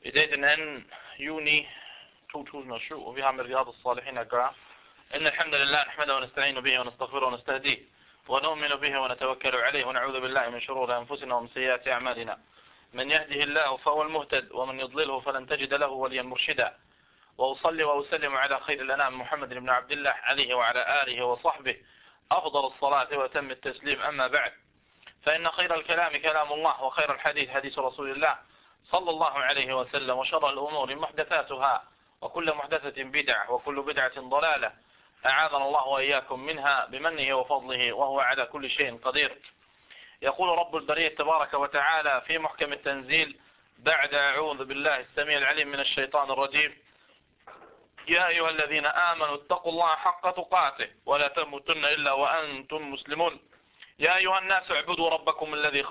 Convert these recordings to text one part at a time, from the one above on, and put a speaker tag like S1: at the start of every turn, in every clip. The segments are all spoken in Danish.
S1: I dag den 2. juni 2007, og vi har med Riyad al-Salihin at gøre. إن الحمد لله نحمده ونستعين به ونستغفره ونستهديه ونؤمن به ونتوكل عليه ونعوذ بالله من شرور أنفسنا ومن سيئات أعمالنا. من يهده الله فهو المهتد ومن يضلله فلن تجد له وليا مرشدا. وأصلي وأسلم على خير الأنام محمد بن عبد الله عليه وعلى آله وصحبه أفضل الصلاة وأتم التسليم. أما بعد، فإن خير الكلام كلام الله وخير الحديث حديث رسول الله صلى الله عليه وسلم وشر الأمور محدثاتها وكل محدثة بدعة وكل بدعة ضلالة. أعاذنا الله وإياكم منها بمنه وفضله وهو على كل شيء قدير. يقول رب البرية تبارك وتعالى في محكم التنزيل بعد أعوذ بالله السميع العليم من الشيطان الرجيم: يا أيها الذين آمنوا اتقوا الله حق تقاته ولا تموتن إلا وأنتم مسلمون. يا أيها الناس اعبدوا ربكم الذي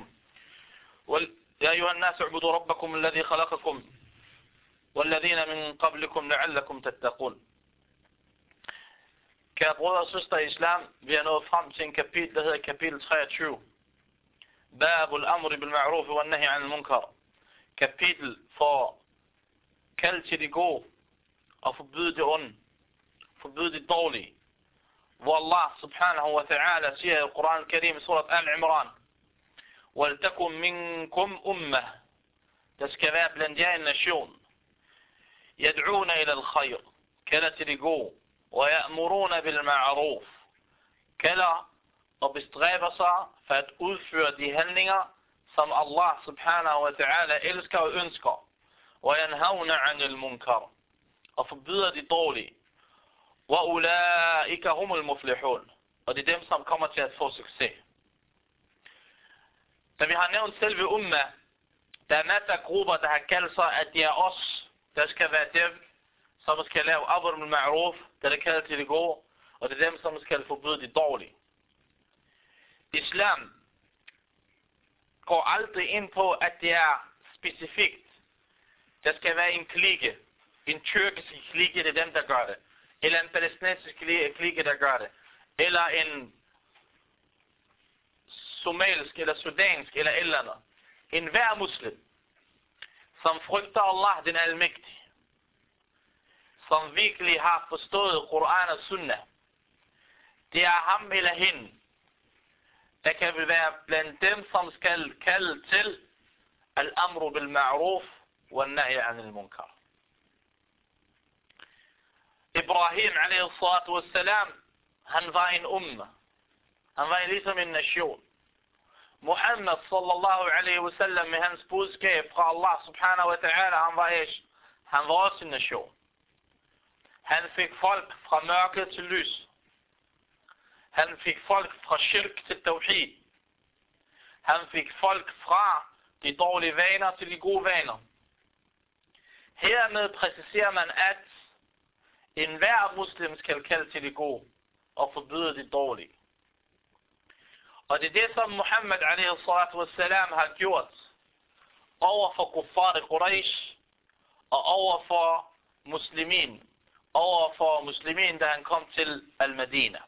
S1: خلقكم والذين من قبلكم لعلكم تتقون. Kære brødre og søstre i islam, vi er nået frem til en kapitel, der hedder kapitel 23. Babul amri bil ma'ruf wa nahy anil munkar. Kapitel for kald til det gode og forbyde det onde, forbyde det dårlige. Hvor Allah subhanahu wa ta'ala siger i Koran al-Karim i surat Al-Imran: وَلْتَكُمْ مِنْكُمْ أُمَّةً. Der skal være blandt jer en nation. يَدْعُونَ إِلَى الْخَيْرِ. Kalder til det gode. وَيَأْمُرُونَ بِالْمَعْرُوفِ. Kalder og bestræber sig for at udføre de handlinger, som Allah subhanahu wa ta'ala elsker og ønsker. وَيَنْهَوْنَ عَنِ الْمُنْكَرِ. Og forbyder de dårlige. وَأُولَئِكَ هُمُ الْمُفْلِحُونَ. Og det er dem, som kommer til at få succes. Da vi har nævnt selve umma, der er masser af grupper, der har kaldt sig, at det er os, der skal være dem, som skal lave amr bil ma'ruf, der er kaldt til det gode, og det er dem, som skal forbyde det dårlige. Islam går aldrig ind på, at det er specifikt. Der skal være en klike, en tyrkisk klike, det er dem, der gør det, eller en palæstinensisk klike, der gør det, eller en somalisk, eller sudansk, eller et eller andet. En hver muslim, som frygter Allah, den almægtige, som virkelig har forstået Koran og Sunnah, det er ham eller hende, der kan være blandt dem, som skal kalde til al-amru bil ma'ruf wa nahy anil munkar. Ibrahim alaihi salatu wassalam, han var en umma. Han var ligesom en nation. Muhammad sallallahu alaihi wasallam med hans budskab fra Allah subhanahu wa ta'ala, han var også en nation. Han fik folk fra mørke til lys. Han fik folk fra shirk til tawhid. Han fik folk fra de dårlige vaner til de gode vaner. Hermed præciserer man, at enhver muslim skal kalde til det gode og forbyde det dårlige. Og det er det, som Muhammad alaihi salatu wassalam har gjort over for kuffar i Quraysh og over for muslimin, da han kom til Al-Madina.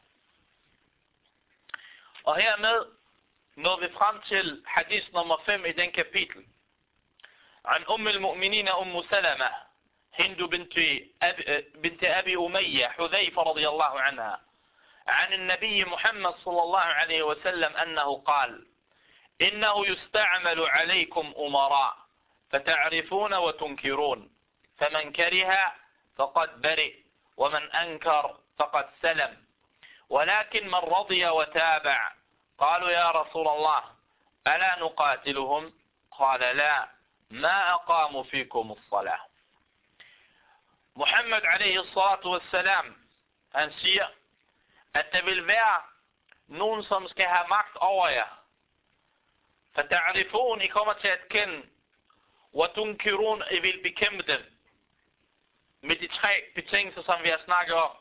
S1: Og hermed når vi frem til hadith nummer 5 i den kapitel. عن أم المؤمنين أم سلمة هند بنت أبي أمية حذيفة رضي الله عنها عن النبي محمد صلى الله عليه وسلم أنه قال: إنه يستعمل عليكم أمراء فتعرفون وتنكرون، فمن كره فقد برئ ومن أنكر فقد سلم، ولكن من رضي وتابع. قالوا يا رسول الله ألا نقاتلهم؟ قال لا، ما أقاموا فيكم الصلاة. Muhammad alaihi salatu wassalam, han siger, at der vil være nogen, som skal have magt over jer. Fata'rifun, I kommer til at kende, wa tunkirun, I vil bekæmpe dem. Med de 3 betingelser, som vi har snakket om.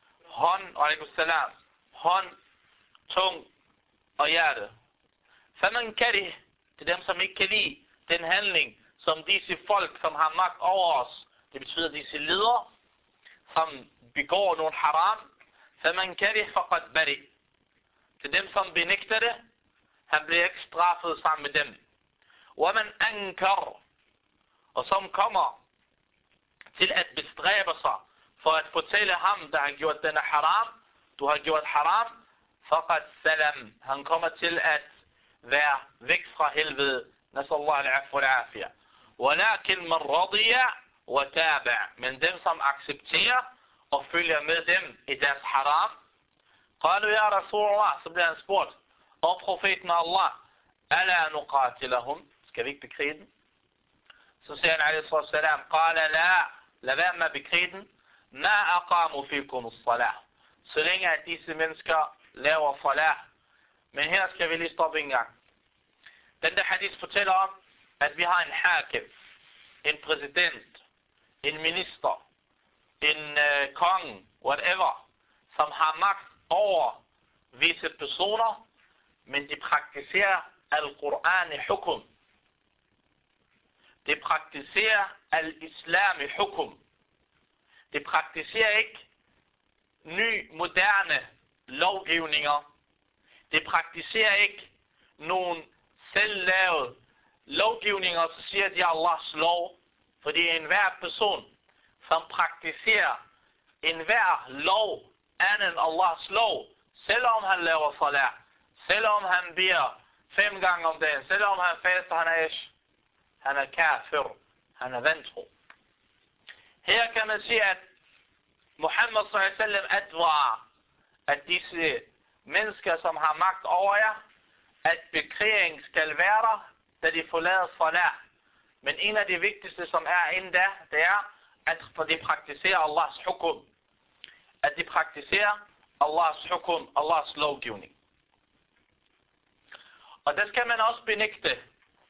S1: Hånd, tung og hjerte. Faman karih, det er dem, som ikke kan lide den handling, som disse folk, som har magt over os, det betyder disse ledere, som begår nogle haram. Faman karih faqad bari. Det er dem, som benægter det. Han bliver ikke straffet sammen med dem. Waman ankar. og som kommer til at bestræbe sig for at fortælle ham, der har gjort denne haram, du har gjort haram, faqad salam, han kommer til at være væk fra helvede. Nasallahu al-afwa al-afiyah. Walakin man radiya wa taba', men dem som accepterer og følger med dem i deres haram. Qalu ya Rasulullah, så bliver han spurgt, og profeten Allah, ala nuqatilahum, skal vi ikke bekrige den? Så siger han alaihi salam, qala la, lad være med at bekrige den, ma aqamu fikum as-salah, så længe at disse mennesker laver salah. Men her skal vi lige stoppe en gang. Den der hadith fortæller om, at vi har en hakim, en præsident, en minister, en konge, whatever, som har magt over visse personer, men de praktiserer al-Quran i hukum. De praktiserer al-Islam i hukum. De praktiserer ikke ny, moderne lovgivninger. De praktiserer ikke nogen selvlavede lovgivninger, så siger de Allahs lov. Fordi enhver person, som praktiserer enhver lov anden end Allahs lov, selvom han laver salat, selvom han beder 5 gange om dagen, selvom han faster, han er kafir, han er vantro. Her kan man sige, at Muhammad sallallahu alaihi wasallam advarer, at disse mennesker, som har magt over jer, at bekrigning skal være der, da de forlader salat. Men en af de vigtigste, som er inden der, det er, at de praktiserer Allahs hukum. At de praktiserer Allahs hukum, Allahs lovgivning. Og det skal man også benægte.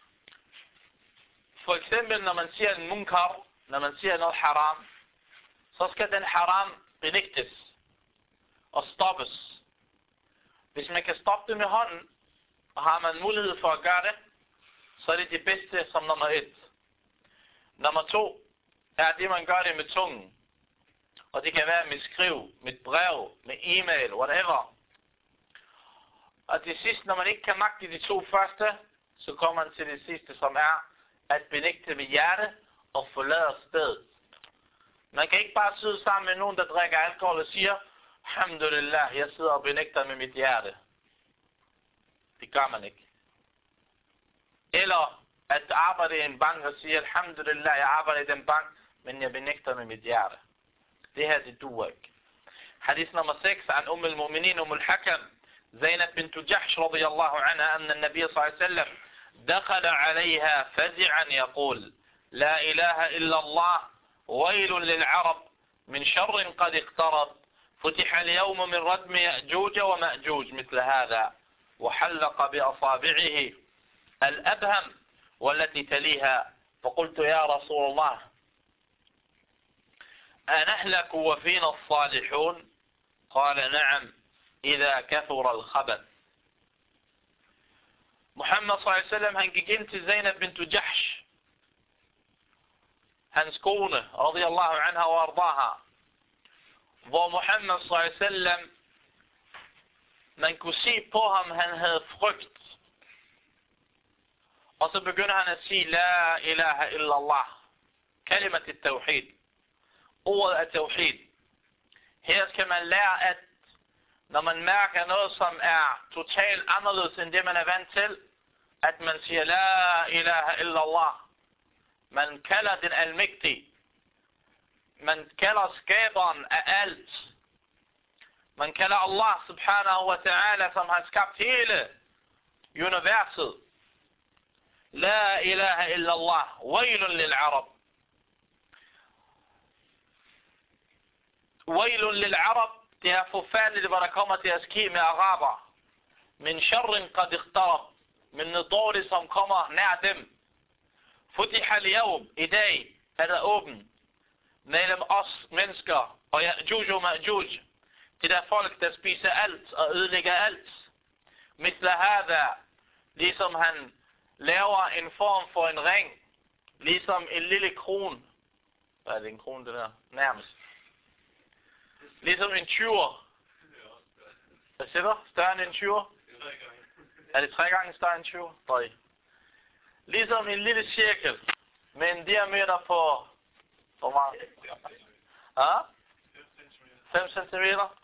S1: For eksempel, når man siger en munkar, når man siger noget haram, så skal den haram benægtes og stoppes. Hvis man kan stoppe det med hånden, og har man mulighed for at gøre det, så er det det bedste som nummer 1. Nummer 2 er det, man gør det med tungen. Og det kan være med skriv, med brev, med e-mail, whatever. Og det sidste, når man ikke kan magte de 2 første, så kommer man til det sidste, som er at benægte med hjerte og forlade stedet. Man kan ikke bare sidde sammen med nogen, der drikker alkohol og siger, alhamdulillah, jeg sidder og benægter med mit hjerte. Det gør man ikke. Eller at arbejde i en bank og sige, alhamdulillah, jeg arbejder i den bank, men jeg benægter med mit hjerte. Det her, det duer ikke. Hadith nummer 6, عن أم المؤمنين أم الحكم زينب بنت جحش رضي الله عنها أن النبي صلى الله عليه وسلم دخل عليها فزعا يقول لا إله إلا الله ويل للعرب من شر قد اقترب فتح اليوم من ردم يأجوج ومأجوج مثل هذا وحلق بأصابعه الأبهم والتي تليها فقلت يا رسول الله أنهلك وفينا الصالحون قال نعم إذا كثر الخبث. Muhammad sallallahu alaihi wasallam, han gik ind til Zainab bint Jahsh, hans kone, radiyallahu anha wa ardaha, hvor Muhammad sallallahu alaihi wasallam, man kunne se på ham, han havde frygt. Og så begynder han at sige, la ilaha illallah, kalimat al-tawhid, ordet af tawhid. Her skal man lære, at når man mærker noget, som er totalt anderledes end det, man er vant til, at man siger, la ilaha illallah. Man kalder den almægtige. Man kalder skaberen af alt. Man kalder Allah subhanahu wa ta'ala, som har skabt hele universet. La ilaha illallah. Wailun lil arab. Wailun lil arab. Det er forfærdeligt, hvad der kommer til at ske med araber. Min sharrin qad iqtarab. Men noget dårligt, som kommer nær dem. Futiha al-yawm. I dag er der åben mellem os mennesker og Ya'juj og Ma'juj. Det der folk, der spiser alt og ødelægger alt. Misla hada. Ligesom han laver en form for en ring. Ligesom en lille kron. Hvad er det en kron, det der? Nærmest. Ligesom en tyver. Hvad siger du? Større end en tyver? Er det 3 gange større end 20? Nej. Ligesom en lille cirkel. med en diameter på, hvor meget? Ja? 5 centimeter?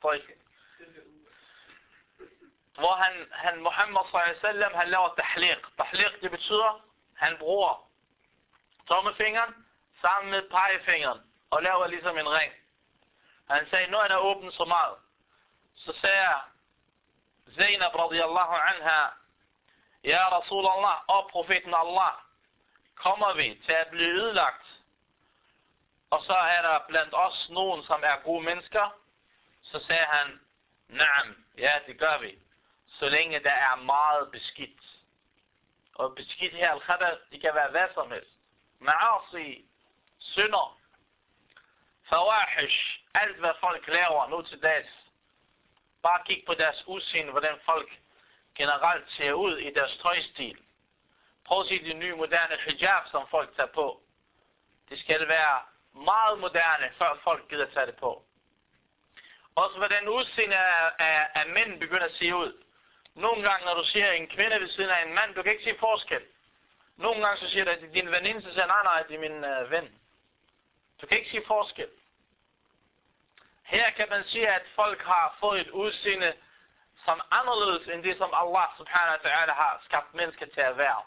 S1: Hvor han Muhammad sallallahu han laver tahliq. Tahliq, det betyder, han bruger tommefingeren sammen med pegefingeren og laver ligesom en ring. Han sagde, nu er der åbent så meget. Så sagde Zainab radiyallahu anha, ja Rasulallah og profeten Allah, kommer vi til at blive ødelagt? Og så er der blandt os nogen, som er gode mennesker. Så sagde han, naam, ja det gør vi. Så længe der er meget beskidt. Og beskidt her, al-khabar, det kan være hvad som helst. Ma'asi, synder, fawahish, alt hvad folk laver nu til dags. Bare kig på deres udseende, hvordan folk generelt ser ud i deres tøjstil. Prøv at se de nye moderne hijab, som folk tager på. Det skal være meget moderne, før folk gider tage det på. Også hvordan udseende af mænd begynder at se ud. Nogle gange, når du ser en kvinde ved siden af en mand, du kan ikke se forskel. Nogle gange så siger du, at det er din veninde, så siger nej, det er min ven. Du kan ikke se forskel. Her kan man sige, at folk har fået et udseende, som anderledes end det, som Allah subhanahu wa ta'ala har skabt mennesker til at være.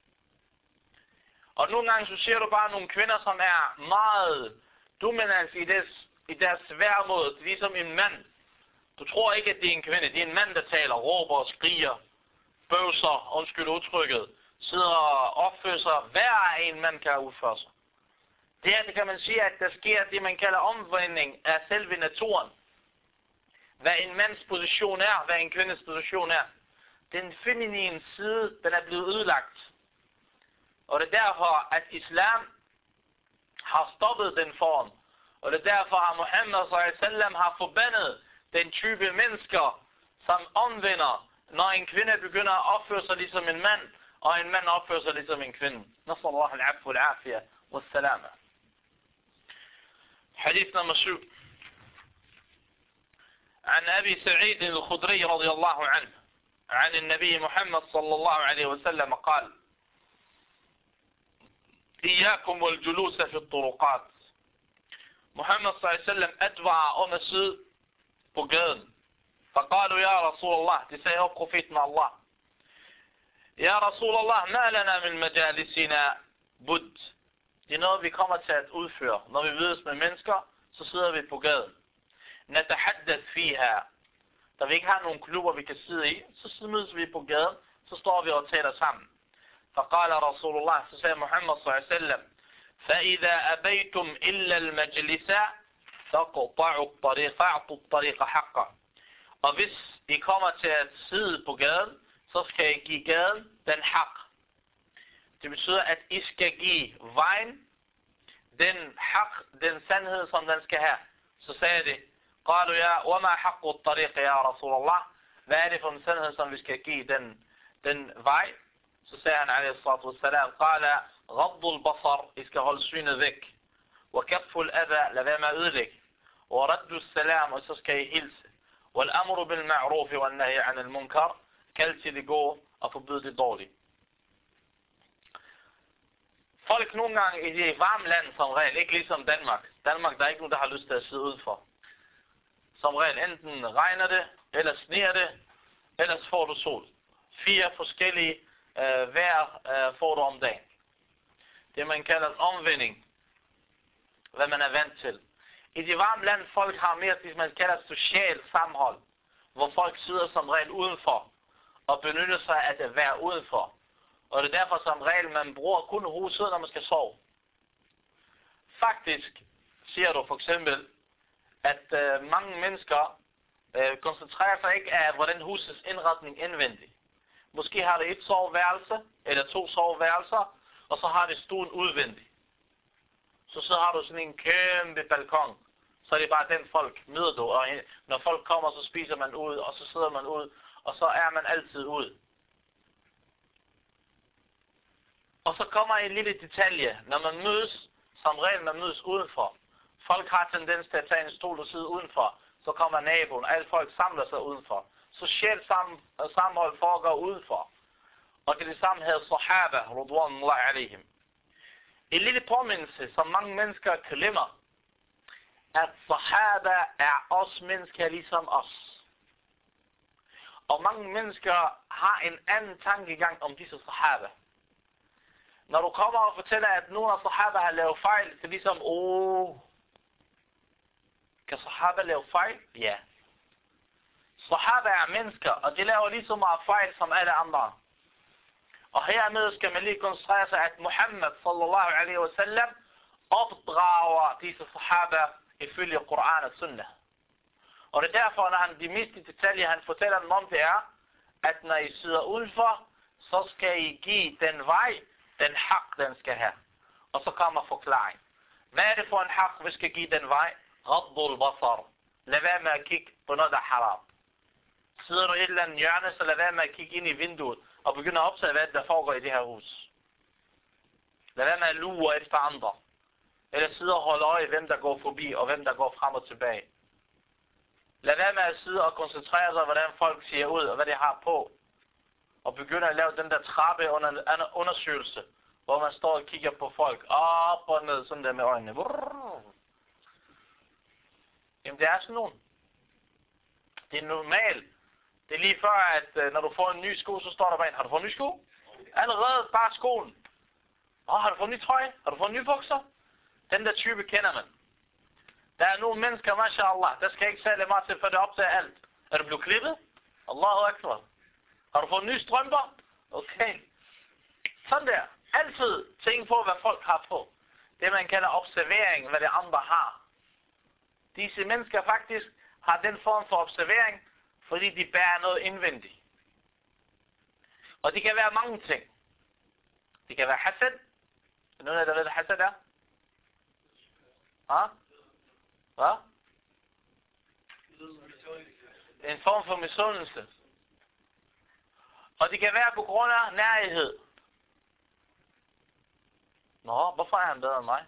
S1: Og nogle gange så ser du bare nogle kvinder, som er meget dominante i deres væremåde. Det er ligesom en mand. Du tror ikke, at det er en kvinde. Det er en mand, der taler, råber og skriger, bøvser, undskyld udtrykket, sidder og opfører sig. Hver en mand kan udføre sig. Det kan man sige, at der sker det, man kalder omvending af selve naturen. Hvad en mands position er, hvad en kvindes position er. Den feminine side, den er blevet ødelagt. Og det er derfor, at islam har stoppet den form. Og det er derfor, at Muhammad sallam har forbandet den type mennesker, som omvender, når en kvinde begynder at opføre sig ligesom en mand, og en mand opfører sig ligesom en kvinde. Nasallahu al-afwa al-afiyah wa-salama. Hadith nummer 7. عن أبي سعيد الخدري رضي الله عنه عن النبي محمد صلى الله عليه وسلم قال إياكم والجلوس في الطرقات. Muhammad صلى الله عليه وسلم أتبع أمسي på gaden. فقالوا يا رسول الله, de sagde op profeten Allah, يا رسول الله ما لنا من مجالسنا بد. Det er noget vi kommer til at udføre. Når vi mødes med mennesker, så sidder vi på gaden. نتحدث فيها. Da vi ikke har nogen klubber vi kan sidde i, så mødes vi på gaden, så står vi og taler sammen. فقال رسول الله, så sagde Muhammad صلى الله عليه وسلم, فإذا أبيتم إلا المجلس فاقطعوا الطريق حقا. Og hvis I kommer til at sidde på gaden, så skal I give gaden den haq. Det betyder, at I skal give vejen den haq, den sandhed, som den skal have. Så sagde de, قالوا يا وما حق الطريق يا رسول الله. Hvad er det for en sandhed, som vi skal give den vej? Så sagde han عليه الصلاة والسلام, قال غض البصر, I skal holde synet væk. وكف الأذى, lad være med at ødelægge. ورد السلام, og så skal I hilse. والأمر بالمعروف والنهي عن المنكر, kald til det gode og forbyde det dårlige. Folk nogle gange i det varme land som regel, ikke ligesom Danmark. Danmark, der er ikke nogen, der har lyst til at sidde udenfor. Som regel enten regner det, eller sneer det, ellers får du sol. 4 forskellige vejr får du om dagen. Det man kalder en omvending, hvad man er vant til. I det varme land, folk har mere det, man kalder social sammenhold, hvor folk sidder som regel udenfor, og benytter sig af det vejr udenfor. Og det er derfor som regel, man bruger kun huset, når man skal sove. Faktisk siger du for eksempel, at mange mennesker koncentrerer sig ikke af, hvordan husets indretning indvendig. Måske har det 1 soveværelse, eller 2 soveværelser, og så har det stuen udvendig. Så har du sådan en kæmpe balkon. Så er det bare den folk møder du, og når folk kommer, så spiser man ud, og så sidder man ud, og så er man altid ud. Og så kommer en lille detalje, når man mødes, som regel man mødes udenfor. Folk har tendens til at tage en stol og sidde udenfor, så kommer naboen, og alle folk samler sig udenfor. Socialt sammenhold foregår udenfor. Og det samme havde sahaba, radwanullah alaihim. en lille påmindelse, som mange mennesker glemmer, at sahaba er os mennesker ligesom os. Og mange mennesker har en anden tankegang om disse sahaba. Når du kommer og fortæller, at nogle af sahaba har lavet fejl, det er ligesom, kan sahaba lave fejl? Ja. Sahaba er mennesker, og de laver lige så meget fejl som alle andre. Og hermed skal man lige koncentrere sig, at Muhammad sallallahu alaihi wasallam opdrager disse sahaba ifølge Koran og Sunnah. Og det er derfor, når han de miste detaljer, han fortæller dem om, det er, at når I sidder udenfor, så skal I give den vej, den hak, den skal have. Og så kommer forklaring. Hvad er det for en hak, vi skal give den vej? Ghaddul basar. Lad være med at kigge på noget, der er haram. Sidder du i et eller andet hjørne, så lad være med at kigge ind i vinduet og begynde at opsage, hvad der foregår i det her hus. Lad være med at lure efter andre. Eller sidde og holde øje, hvem der går forbi og hvem der går frem og tilbage. Lad være med at sidde og koncentrere sig, hvordan folk ser ud og hvad de har på. Og begynde at lave den der trappe under en undersøgelse, hvor man står og kigger på folk op og ned, sådan der med øjnene. Jamen det er sådan nogen. Det er normalt. Det er lige før, at når du får en ny sko, så står der bare en, har du fået en ny sko? Allerede bare skoen. Har du fået en ny trøje? Har du fået en ny bukser? Den der type kender man. Der er nogle mennesker, mashallah, der skal ikke særlig meget til, for det opdager alt. Er du blevet klippet? Allahu akbar. Har du fået nye strømper? Okay. Sådan der. Altid tænk på, hvad folk har på. Det man kalder observering, hvad det andre har. Disse mennesker faktisk har den form for observering, fordi de bærer noget indvendigt. Og det kan være mange ting. Det kan være hasad. Er nogen af der ved, hvad hasad er? Hvad? En form for misundelse. Og det kan være på grund af nærhed. Hvorfor er han bedre end mig?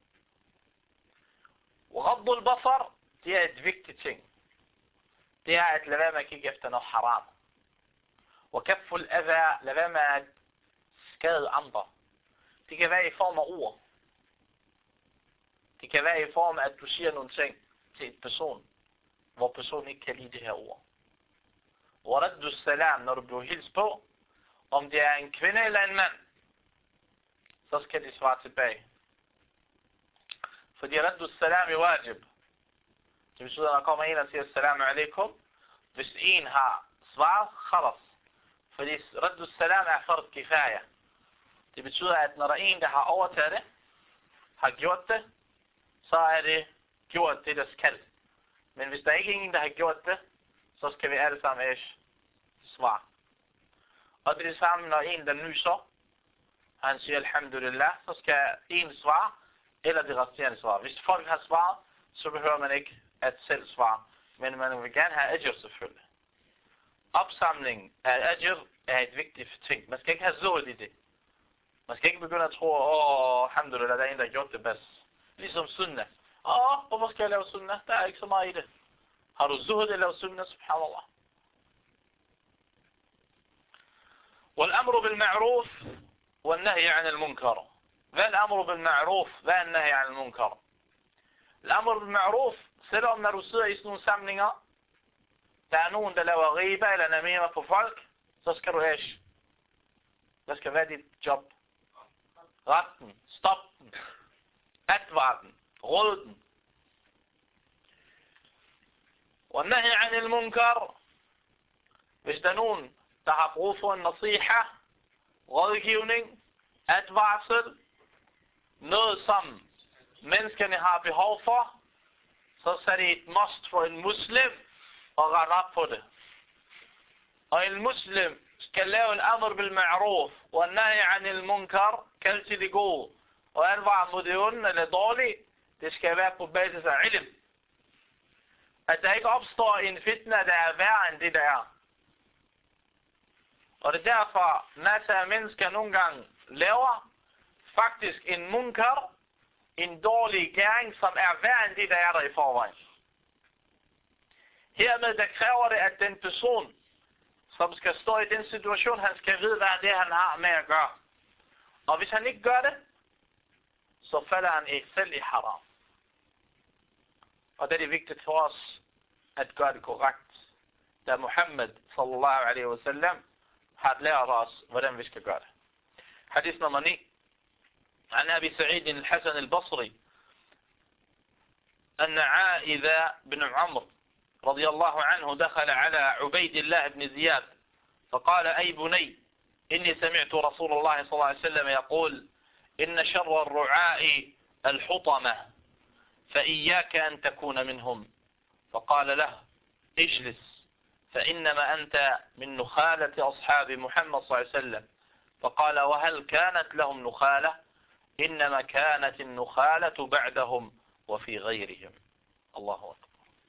S1: Ghaddul basar, det er et vigtigt ting. Det er at lade være med at kigge efter noget haram. Og kafful adha, lade være med at skade andre. Det kan være i form af ord. Det kan være i form af, at du siger nogle ting til en person, hvor personen ikke kan lide det her ord. Og raddu salam, når du bliver hilst på, om det er en kvinde eller en mand, så skal de svare tilbage. Fordi raddu salam er wajib. Det betyder, når der kommer en og siger assalamu alaikum, hvis en har svaret, khalas. Fordi raddu salam er fard kifaya. Det betyder, at når der er en, der har overtaget det, har gjort det, så er det gjort det, der skal. Men hvis der ikke er ingen, der har gjort det, så skal vi alle sammen svare. Og det er det samme, når en, der nyser, han siger alhamdulillah, så skal en svare, eller det resterende svare. Hvis folk har svaret, så behøver man ikke at selv svare. Men man vil gerne have ajr selvfølgelig. Opsamling af ajr er et vigtigt ting. Man skal ikke have zuhd i det. Man skal ikke begynde at tro, alhamdulillah, der er en, der har gjort det bedst. Ligesom sunnah. Hvorfor skal jeg lave sunnah? Der er ikke så meget i det. Har du zuhd at lave sunnah? Subhanallah. والأمر بالمعروف والنهي عن المنكر. ما الأمر بالمعروف والنهي عن المنكر؟ الأمر بالمعروف, selvom når du sidder i sådan nogle samlinger, der er nogen, der laver riba eller namima på folk, så skal du hvad skal være dit job? Ret den, stop den, advar den, råd den. والنهي عن المنكر, hvis der er nogen, der har brug for en nasiha, rådgivning, advarsel, noget som menneskerne har behov for, så er det et must for en muslim at rette op på det. Og en muslim skal lave en amr bil ma'ruf og nahi anil munkar, kald til det gode, og advare mod det onde eller dårlige. Det skal være på basis af ilm. At der ikke opstår en fitna, der er værre end det der er. Og det er derfor, masser af mennesker nogle gange laver faktisk en munkar, en dårlig gerning, som er værre end det, der er der i forvejen. Hermed der kræver det, at den person, som skal stå i den situation, han skal vide, hvad det er, han har med at gøre. Og hvis han ikke gør det, så falder han ikke selv i haram. Og det er vigtigt for os at gøre det korrekt, da Muhammed sallallahu alaihi wasallam har lært os, hvordan vi skal gøre det. Hadith nummer 9. عن أبي سعيد الحسن البصري أن عائذ بن عمرو رضي الله عنه دخل على عبيد الله بن زياد فقال أي بني إني سمعت رسول الله صلى الله عليه وسلم يقول إن شر الرعاء الحطمة فإياك أن تكون منهم. فقال له اجلس فإنما أنت من نخالة أصحاب محمد صلى الله عليه وسلم. فقال وهل كانت لهم نخالة؟ إنما كانت النخالة بعدهم وفي غيرهم. الله أكبر.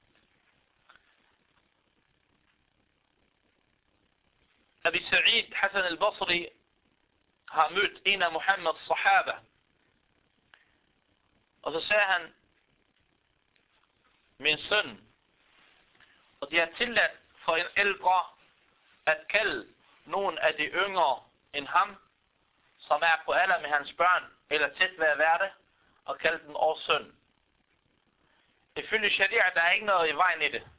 S1: Abi Sa'id Hassan al-Basri har mødt en af Muhammeds sahaba. Og så sagde han, min søn, og de har tilladt for en ældre at kalde nogen af de yngre end ham, som er på alder med hans børn, eller tæt ved at være det, og kalde dem også søn. Ifølge sharia, der er ikke noget i vejen i det.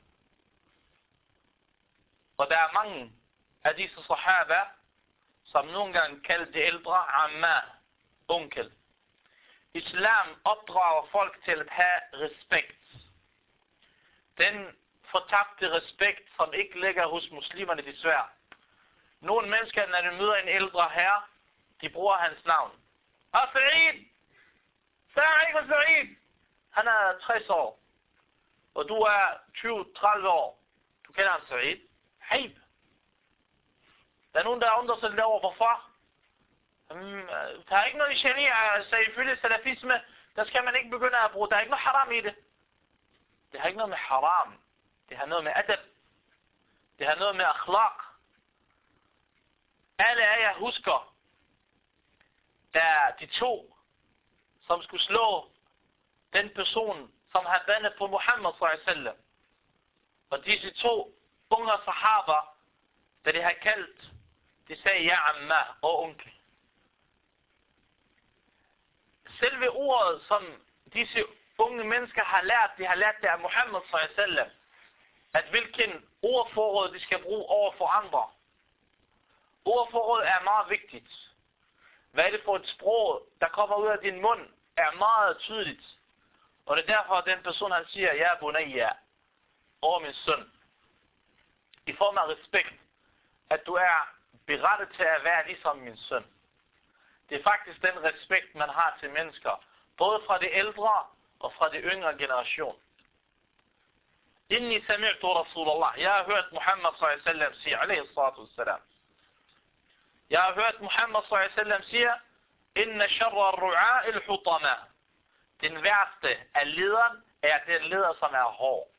S1: Og der er mange af disse sahaba, som nogle gange kaldte de ældre amma, onkel. Islam opdrager folk til at have respekt. Den fortabte respekt, som ikke ligger hos muslimerne desværre. Nogle mennesker, når de møder en ældre herre, de bruger hans navn. Sa'id! Sa'id! Han er 60 år. Og du er 20-30 år. Du kender ham Sa'id. Haib. Der er nogen, der undrer sig lidt over, hvorfor? Der er ikke noget i sharia, så ifølge salafisme, der skal man ikke begynde at bruge. Der er ikke noget haram i det. Det har ikke noget med haram. Det har noget med adab. Det har noget med akhlaq. Alle af jer husker, der de to, som skulle slå den person, som har bandet på Muhammad sallallahu alaihi wasallam. Og disse to unge sahaber, da de har kaldt, de sagde ja amma og onkel. Selve ordet, som disse unge mennesker har lært, de har lært det af Muhammad sallallahu alaihi wasallam, at hvilken ordforråd de skal bruge over for andre. Ordforråd er meget vigtigt. Hvad er det for et sprog, der kommer ud af din mund, er meget tydeligt. Og det er derfor, at den person, han siger, ja, bunayya, over min søn. I form af respekt, at du er berettet til at være ligesom min søn. Det er faktisk den respekt, man har til mennesker, både fra de ældre og fra de yngre generation. Inni sami'tu Rasulullah. Jeg har hørt Muhammad sallallahu alaihi wasallam sige, alaihi salatu wassalam. Jeg har hørt Muhammad sallallahu alaihi wasallam sige, inna sharra ar-ru'a al-hutama. Den værste af lederen er den leder, som er hård.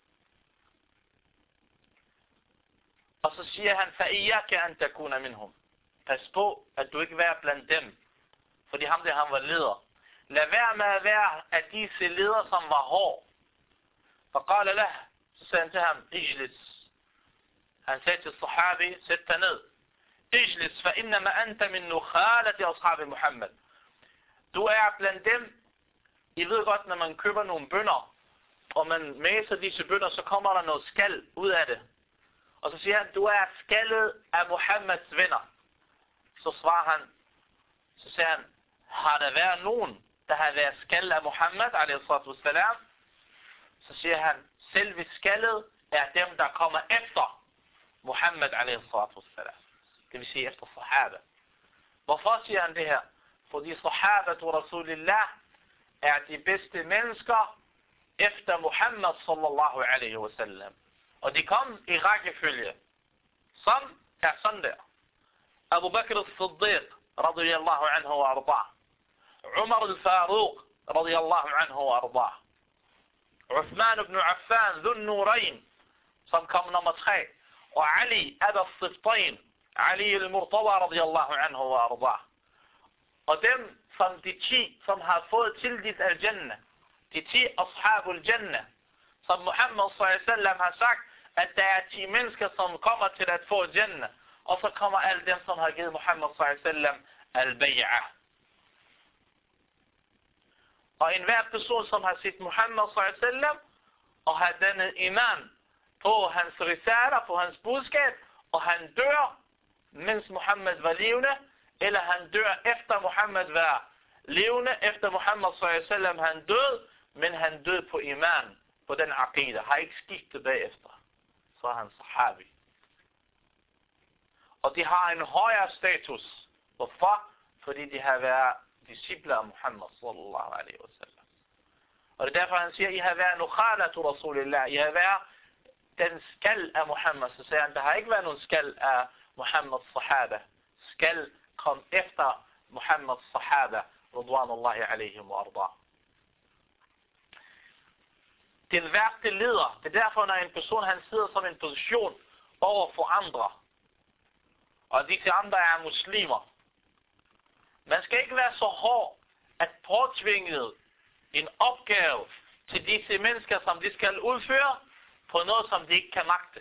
S1: Og så siger han, فَإِيَّكَ أَن تَكُونَ مِنْهُمْ. Pas på, at du ikke er blandt dem. Fordi han var leder. Lad være med at være af disse ledere, som var hård. فَقَالَ لَهُ. Så sagde han til ham, اجلس. Han sagde til sahabi, sæt dig ned. اجلس فإنما أنت من نخالة أصحاب محمد. Du er blandt dem. I ved godt, når man køber nogle bønner, og man mæser disse bønner, så kommer der noget skal ud af det. Og så siger han, du er skaldet af Muhammeds venner. Så svarer han, så siger han, har der været nogen, der har været skaldet af Muhammed, a.s.w.? Så siger han, selve skaldet er dem, der kommer efter Muhammed, a.s.w. Det vil sige efter sahaba. Hvorfor siger han det her? Fordi sahaba til Rasulillah er de bedste mennesker efter Muhammad sallallahu alaihi wasallam. Og de kom i rækkefølge, som er sådan der. Abu Bakr al-Siddiq, radiyallahu anhu wa arda. Umar al-Faruq, radiyallahu anhu wa arda. Uthman ibn Affan, dhun nurayn, som kom nummer 3. Og Ali, Abu al-Sibtain, Ali al-Murtada, radiyallahu anhu wa arda. Og dem, som de 10, som har fået tildelt al-Jannah, de 10 ashab al-Jannah, som Muhammad sallallahu alaihi wasallam har sagt, at der er 10 mennesker, som kommer til at få Jannah, og så kommer alle dem, som har givet Muhammad sallallahu alaihi wasallam al-bay'ah. Og enhver person, som har set Muhammad sallallahu og har dannet iman på hans risaler, på hans budskab, og han dør, mens Muhammad var levende, eller han dør efter Muhammad var levende, efter Muhammad sallallahu han død, men han død på iman, på den aqida, har ikke skiftet bagefter. Så er han sahabi. Og de har en højere status. Hvorfor? Fordi de har været discipler af Muhammad sallallahu alaihi wasallam. Og det er derfor han siger, I har været nukhalatu Rasulillah, I har været den skal af Muhammad. Så siger han, der har ikke været nogen skal af Muhammads sahaba. Skal kom efter Muhammads sahaba, radwanullahi alaihim wa arda. Den værste leder, det er derfor, når en person han sidder som en position over for andre, og disse andre er muslimer. Man skal ikke være så hård at påtvinge en opgave til disse mennesker, som de skal udføre, på noget, som de ikke kan magte.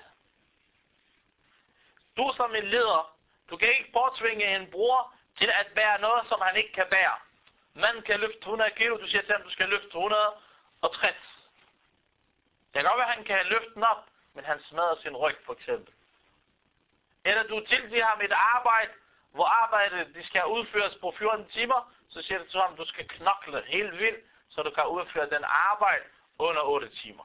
S1: Du som en leder, du kan ikke påtvinge en bror til at bære noget, som han ikke kan bære. Man kan løfte 100 kilo, du siger til ham, du skal løfte 160. Det kan godt være, at han kan løfte den op, men han smadrer sin ryg, for eksempel. Eller du tilsiger ham et arbejde, hvor arbejdet de skal udføres på 14 timer, så siger du til ham, du skal knokle helt vildt, så du kan udføre den arbejde under 8 timer.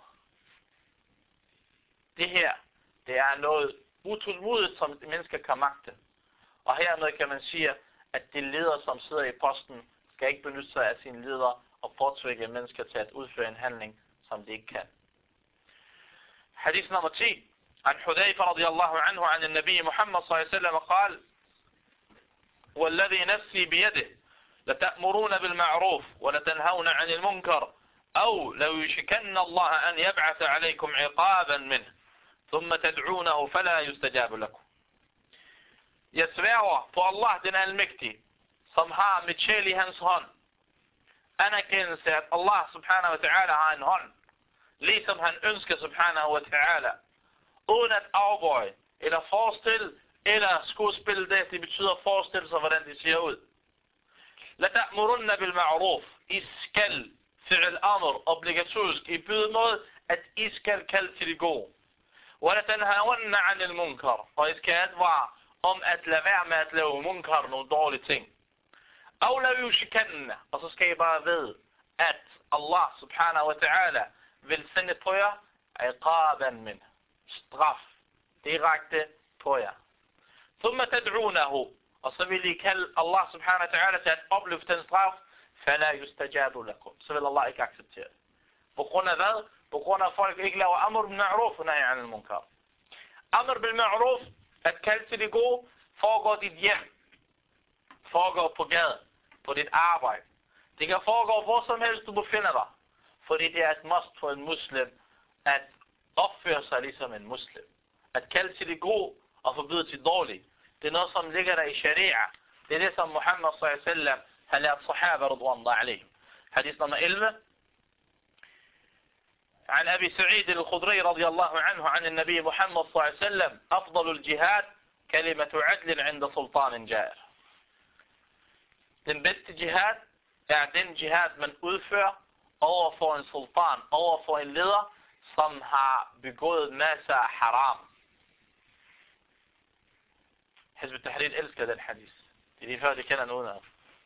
S1: Det her, det er noget utålmodigt, som mennesker kan magte. Og hermed kan man sige, at de ledere, som sidder i posten, skal ikke benytte sig af sine ledere og påtvinge mennesker til at udføre en handling, som de ikke kan. Hadith nummer 10. عن حذيفة رضي الله عنه عن النبي محمد صلى الله عليه وسلم قال: والذي نفسي بيده لتأمرون بالمعروف ولتنهون عن المنكر أو لو يشكن الله أن يبعث عليكم عقابا منه ثم تدعونه فلا يستجاب لكم. Jeg sværger på Allah, den almægtige, som har mit sjæl i hans hånd. Anerkendelse, at Allah subhanahu wa ta'ala har en hånd, ligesom han ønsker subhanahu wa ta'ala, uden at afbøje, eller forestille, eller skuespille det, det betyder forestille sig, hvordan det ser ud. لَتَأْمُرُنَّ بِالْمَعْرُوف. I skal, fi'l amr, obligatorisk, i bydemåde, at I skal kalde til det gode. وَلَتَنْهَوَنَّ عَنِ الْمُنْكَرِ. Og I skal advare om at lade være med at lave munkar, nogle dårlige ting. أَوْ لَوْ يُشْكَنَّ. Og så skal I bare vide, at Allah subhanahu wa ta'ala vil sende på jer عقابا منه. Straf. Direkte på jer. ثُمَّ تَدْعُونَهُ. Og så vil I kalde Allah subhanahu wa ta'ala til at opløfte den straf. فَلَا يُسْتَجَابُ لَكُمْ. Så vil Allah ikke acceptere det. På grund af hvad? På grund af at folk ikke laver amr bil ma'ruf og nahy anil munkar. Amr bil ma'ruf, at kalde til det gode, foregår dit hjem. Foregår på gaden. På dit arbejde. Det kan foregå hvor som helst du befinder dig. Fordi det er et must for en muslim at opføre sig ligesom en muslim. At kalde til det gode og forbyde til dårligt. Det er noget, som ligger der i sharia. Det er det, som Muhammad sallallahu alaihi wasallam har lært sahaba radwanallahu alaihim. Hadith nummer 11. عن أبي سعيد الخدري رضي الله عنه عن النبي محمد صلى الله عليه وسلم: أفضل الجهاد كلمة عدل عند سلطان جائر. Den bedste jihad er den jihad, man udfører over for en sultan, over for en leder, som har begået masser af haram. Hizb ut-Tahrir elsker den hadith. Det er lige før, de kender nogen af.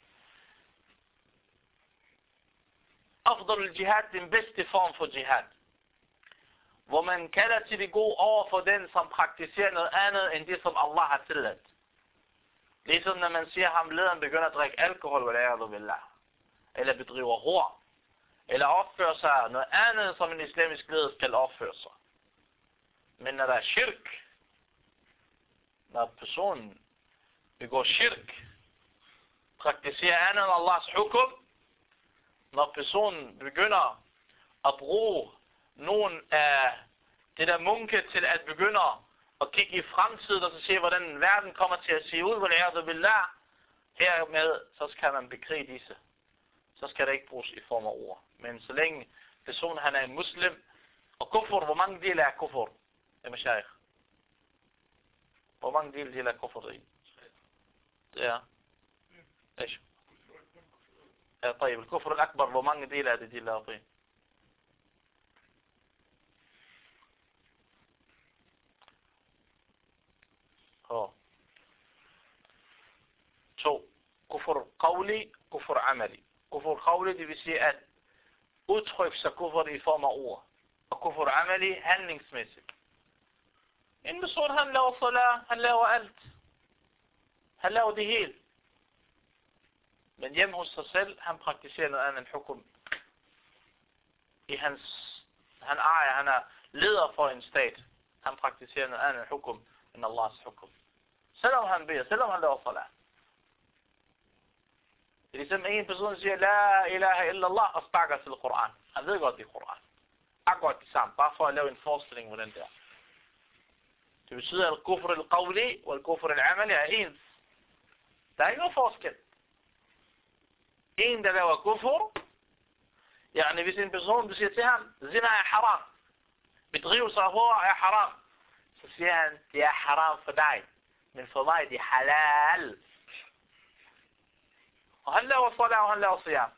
S1: Afdal al-jihad, den bedste form for jihad. Hvor man kalder til det gode over for den, som praktiserer noget andet, end det, som Allah har tilladt. Ligesom når man siger, at ham lederen begynder at drikke alkohol, eller bedriver hår, eller opfører sig noget andet, som en islamisk leder skal opføre sig. Men når der er shirk, når personen begår shirk, praktiserer andet end Allahs hukum, når personen begynder at bruge nogen af det der munke til at begynde at kigge i fremtiden og så se, hvordan verden kommer til at se ud, hermed, så skal man bekrige disse. Så skal det ikke bruges i form af ord. Men så længe personen han er en muslim, og kufur, hvor mange dele er kufur? Mashayikh. Hvor mange dele er kufur i? Det er. طيب الكفر الأكبر hvor mange dele er det, de laver på? To. Kufr qawli, kufr amali. Kufr qawli, det vil sige at udtrykke sig kufr i form af ord. Og kufr amali, handlingsmæssigt. En person, han laver salat, han laver alt. Han laver det hele. Men hjemme hos sig selv, han praktiserer noget andet end hukum. Han er leder for en stat. Han praktiserer noget andet end hukum end Allahs hukum. Selvom han beder, selvom han laver salat. Det er ligesom en person siger, La ilaha illallah, og stakker til Koran. Han ved godt, det er Koran. Akkurat det samme, bare for at lave en forestilling på den der. Det betyder, at kufr al-qawli og kufr al-amali er ens. Der er ikke noget forskel. En, der laver kufr, yani hvis en person siger til ham, zina er haram. Bedrivelse af hår er haram. Så siger han, det er haram for dig. Men for mig, det er halal. Og han laver salat, og han laver siyam.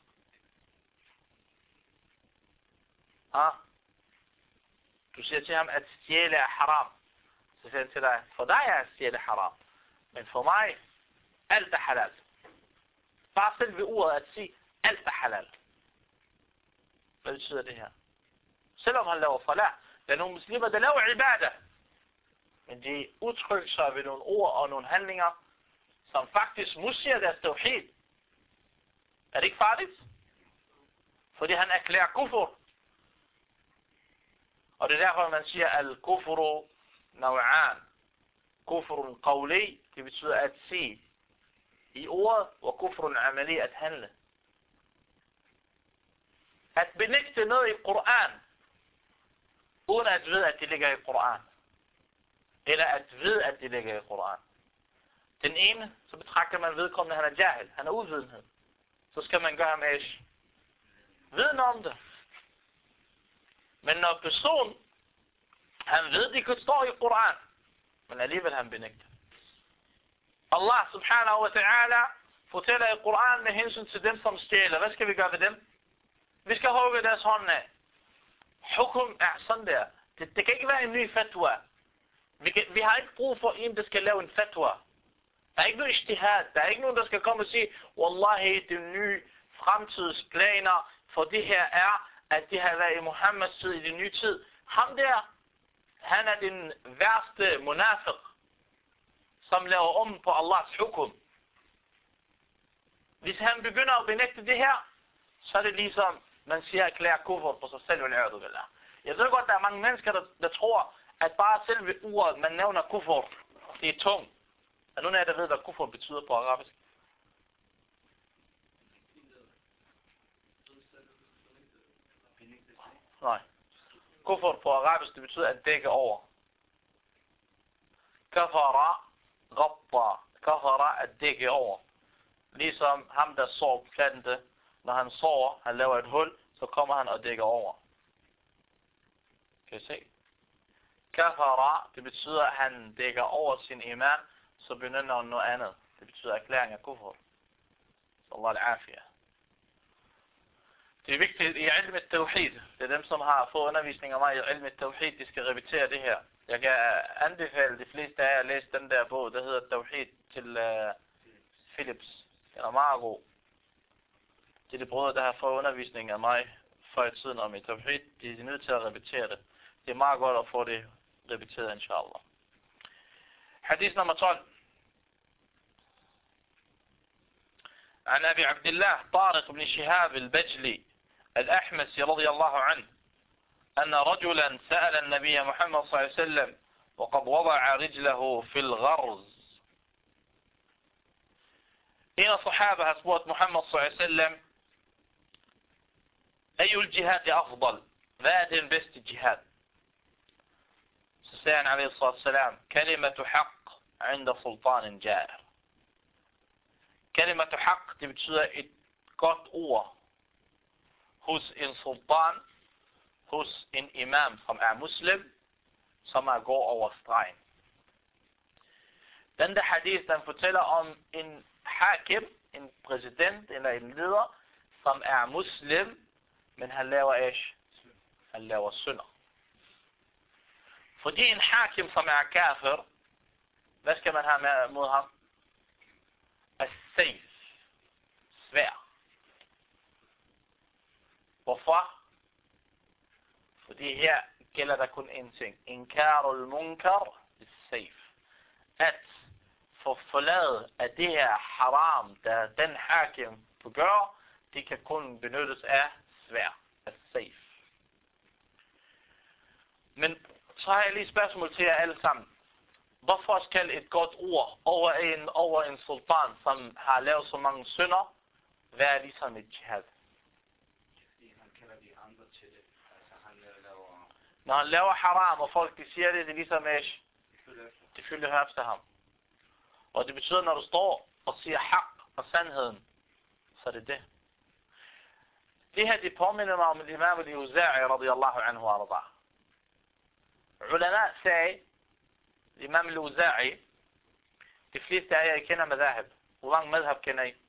S1: Du siger til ham, at stjæle er haram. Så siger han til dig, for dig er at stjæle haram. Men for mig, alt er halal. Bare selv ved ordet at sige, alt er halal. Hvad betyder det her? Selvom han laver salat, der er nogle muslimer, der laver ibadah. Men de udtrykker sig ved nogle ord og nogle handlinger, som faktisk modsiger deres tawhid. Er det ikke farligt? Fordi han erklærer kufur. Og det er derfor, man siger, al-kufru naw'an. Kufrun qawli, det betyder at sige i ordet, og kufrun amali, at handle. At benægte noget i Koran, uden at vide, at det ligger i Koran. Eller at vide, at det ligger i Koran. Den ene, så betragter man vedkommende, han er jahil, han er uvidenhed. Så skal man gøre ham viden om det. Men når person, han ved, det kan stå i Koran, men alligevel han benægter. Allah subhanahu wa ta'ala fortæller i Koran med hensyn til dem, som stjæler. Hvad skal vi gøre ved dem? Vi skal hugge deres hånd af. Hukum er sådan der. Det kan ikke være en ny fatwa. Vi har ikke brug for en, der skal lave en fatwa. Der er ikke noget ijtihad. Der er ikke nogen, der skal komme og sige, Wallahi, det nye fremtidsplaner for det her er, at det har været i Muhammeds tid, i den nye tid. Ham der, han er den værste munafiq, som laver om på Allahs hukum. Hvis han begynder at benægte det her, så er det ligesom, man siger, erklærer kufr på sig selv. Jeg ved godt, der er mange mennesker, der tror, at bare selve ordet, man nævner kufr, det er tungt. Er nogen af jer, der ved, hvad kufr betyder på arabisk? Nej. Kufr på arabisk, det betyder at dække over. Kafara, ghatta. Kafara, at dække over. Ligesom ham, der sover på plante. Når han sover, han laver et hul, så kommer han og dækker over. Kan I se? Kafara, det betyder, at han dækker over sin iman, så begynder han noget andet. Det betyder erklæring af kufr. Sallallahu al-afiyah. Det er vigtigt i ilm al-tawhid. Det er dem, som har fået undervisning af mig i ilm al-tawhid, de skal repetere det her. Jeg kan anbefale de fleste af jer at læse den der bog, der hedder Tawhid til Philips. Den er meget god. Det er de brødre, der har fået undervisning af mig før i tiden om i Tawhid. De er nødt til at repetere det. Det er meget godt at få det repeteret, inshallah. Hadith nummer 12. عن أبي عبد الله طارق بن شهاب البجلي الأحمسي رضي الله عنه أن رجلا سأل النبي محمد صلى الله عليه وسلم وقد وضع رجله في الغرز. إن الصحابة أسبوت محمد صلى الله عليه وسلم أي الجهاد أفضل؟ ذات بست جهاد. سيدنا عليه الصلاة والسلام كلمة حق عند سلطان جائر. Kalimatu haq, det betyder et godt ord hos en sultan, hos en imam, som er muslim, som går over stregen. Den der hadith, den fortæller om en hakim, en præsident eller en leder, som er muslim, men han laver ish. Han laver synder. Fordi en hakim, som er kafir, hvad skal man have mod ham? As-sayf. Svær. Hvorfor? Fordi her gælder der kun én ting. Inkarul munkar is-sayf. At forlade af det her haram, der den hakim gør, det kan kun benyttes af svær. As-sayf. Men så har jeg lige spørgsmål til jer alle sammen. Hvorfor skal et godt ord over en sultan, som har lavet så mange synder, være ligesom et jihad?
S2: Fordi han kalder de andre til det. Altså han laver...
S1: Når han laver haram, og folk de siger det, det er ligesom ish. Det følger efter ham. Og det betyder, når du står og siger haq og sandheden, så er det det. Det her, det påminder mig om Imam al-Auza'i radiyallahu anhu wa arda. Ulama sagde, Imam al-Auza'i, de fleste af jer kender madhab. Hvor mange madhab kender I?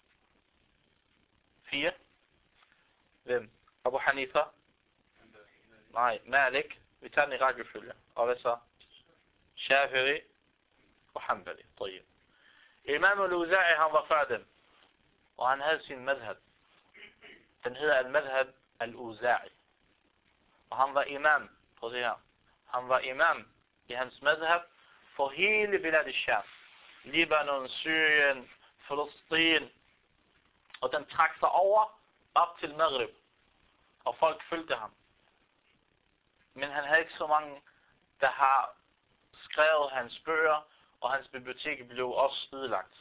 S1: 4? Hvem? Abu Hanifa? Nej, Malik. Vi tager den i rækkefølge. Og hvad så? Shafi'i og Hanbali. طيب. Imam al-Auza'i, han var før dem. Og han havde sin madhab. Den hedder al-madhab al-Auza'i. Og han var imam. Prøv at se her. Han var imam i hans madhab for hele Bilad al-Sham. Libanon, Syrien, Palæstina. Og den trak sig over op til Maghrib. Og folk følte ham. Men han havde ikke så mange, der har skrevet hans bøger, og hans bibliotek blev også ødelagt.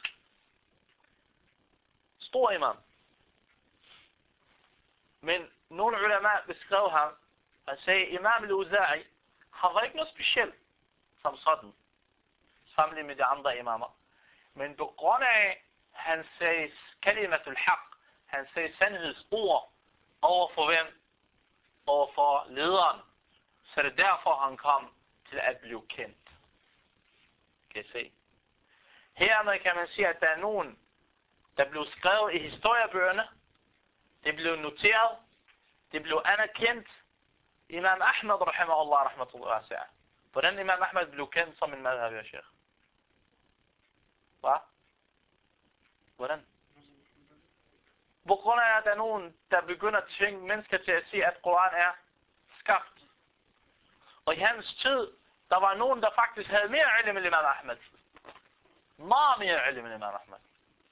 S1: Stor imam. Men nogle ulama beskrev ham, og sagde, Imam al-Auza'i, han var ikke noget specielt som sådan, sammenlignet med de andre imamer. Men på grund af, han sagde kalimatul haq, han sagde sandhedsord over for hvem? Over for lederen. Så det er derfor, han kom til at blive kendt. Kan I se? Hermed kan man sige, at der er nogen, der blev skrevet i historiebøgerne. Det blev noteret. Det blev anerkendt. Imam Ahmed, rahimahullah, rahmatullah wasi'a. Hvordan Imam Ahmed blev kendt som en madhab, ja, sheikh? Hvad? Hvordan? På grund af, at der er nogen, der begynder at tvinge mennesker til at sige, at Koran er skabt. Og i hans tid, der var nogen, der faktisk havde mere ilm end Imam Ahmed. Meget mere ilm end Imam Ahmed.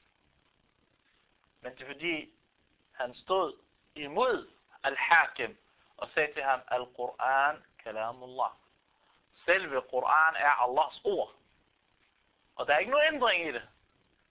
S1: Men det er fordi, han stod imod al-Hakim og sagde til ham, al-Quran kalamullah. Selve Quran er Allahs ord. Og der er ikke nogen ændring i det.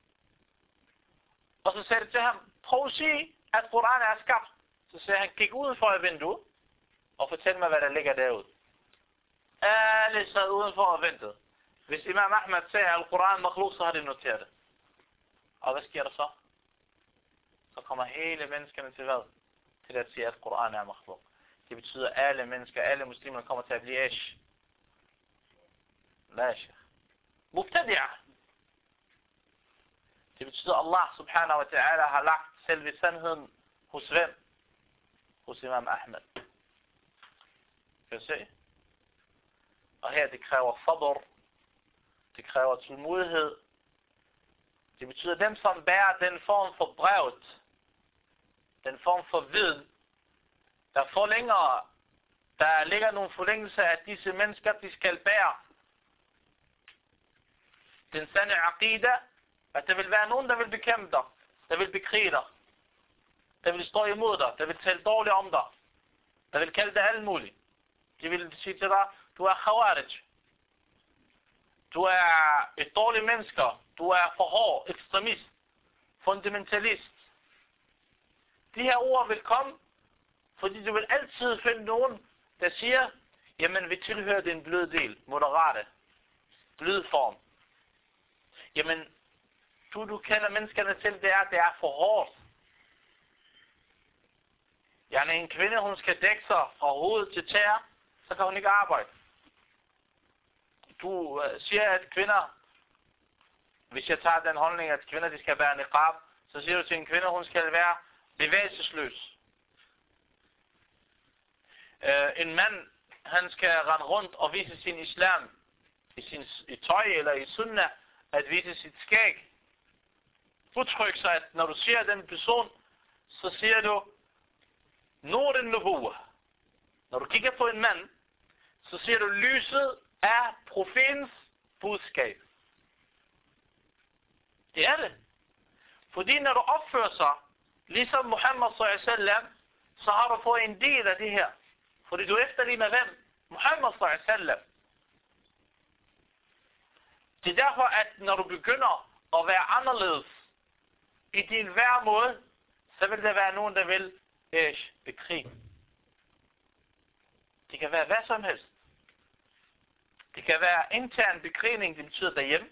S1: Og så sagde det til ham, prøv at sige, at Quran er skabt. Så sagde han, kig ud for et vindue og fortæl mig, hvad der ligger derude. Alle sad udenfor og ventede. Hvis Imam Ahmed sagde, at Al-Quran makhluk, så har de noteret det. Og hvad sker der så? Så kommer hele menneskerne til hvad? Til at sige, at Quran er makhluk. Det betyder, at alle mennesker, alle muslimer kommer til at blive ish. La sheikh. Mubtadi'a. Det betyder, at Allah subhanahu wa ta'ala har lagt selve sandheden hos hvem? Hos Imam Ahmed. Kan du se? Og her det kræver sabr. Det kræver tålmodighed. Det betyder, dem som bærer den form for brevet, den form for viden, der ligger nogle forlængelser af disse mennesker, de skal bære den sande aqida, at der vil være nogen, der vil bekæmpe dig, der vil bekrige dig, der vil stå imod dig, der vil tale dårligt om dig, der vil kalde dig alt muligt. De vil sige til dig, du er khawarij, du er et dårligt menneske, du er for hård, ekstremist, fundamentalist. De her ord vil komme, fordi du vil altid finde nogen, der siger, jamen vi tilhører den bløde del, moderate, bløde form. Jamen, du kalder menneskerne til, det er for hårdt. Yani en kvinde, hun skal dække sig fra hovedet til tæer, så kan hun ikke arbejde. Du siger, at kvinder, hvis jeg tager den holdning, at kvinder de skal bære niqab, Så siger du til en kvinde, hun skal være bevægelsesløs. En mand, han skal rende rundt og vise sin islam i tøj eller i sunnah, at vise sit skæg. Udtryk sig, at når du ser den person, så siger du Nuren Nubuwa. Når du kigger på en mand, så siger du lyset af profetens budskab. Det er det. Fordi når du opfører sig, ligesom Muhammad s.a.w., så har du fået en del af det her. Fordi du efterligner hvem? Muhammad s.a.w. Det er derfor, at når du begynder at være anderledes i din hver måde, så vil der være nogen, der vil bekrige. Det kan være hvad som helst. Det kan være intern bekrigning, det betyder derhjemme,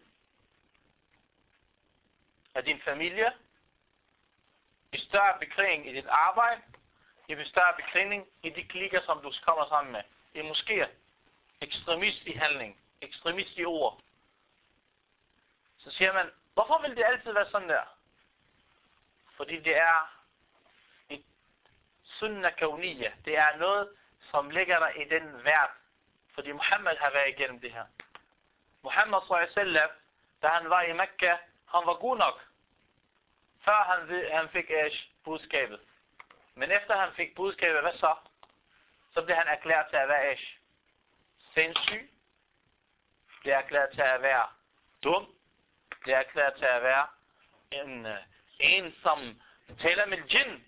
S1: af din familie, i større bekrigning i dit arbejde, i større bekrigning i de klikker, som du kommer sammen med. I moskéer, ekstremist i handling, ekstremist i ord. Så siger man, hvorfor vil det altid være sådan der? Fordi det er et sunnah kauniyya. Det er noget, som ligger der i den verden. Fordi Muhammad har været igennem det her. Muhammad s.a.w., da han var i Mekka, han var god nok. Før han fik budskabet. Men efter han fik budskabet, hvad så? Så blev han erklæret til at være sindssyg. Blev erklæret til at være dum. Blev erklæret til at være en som taler med djinn.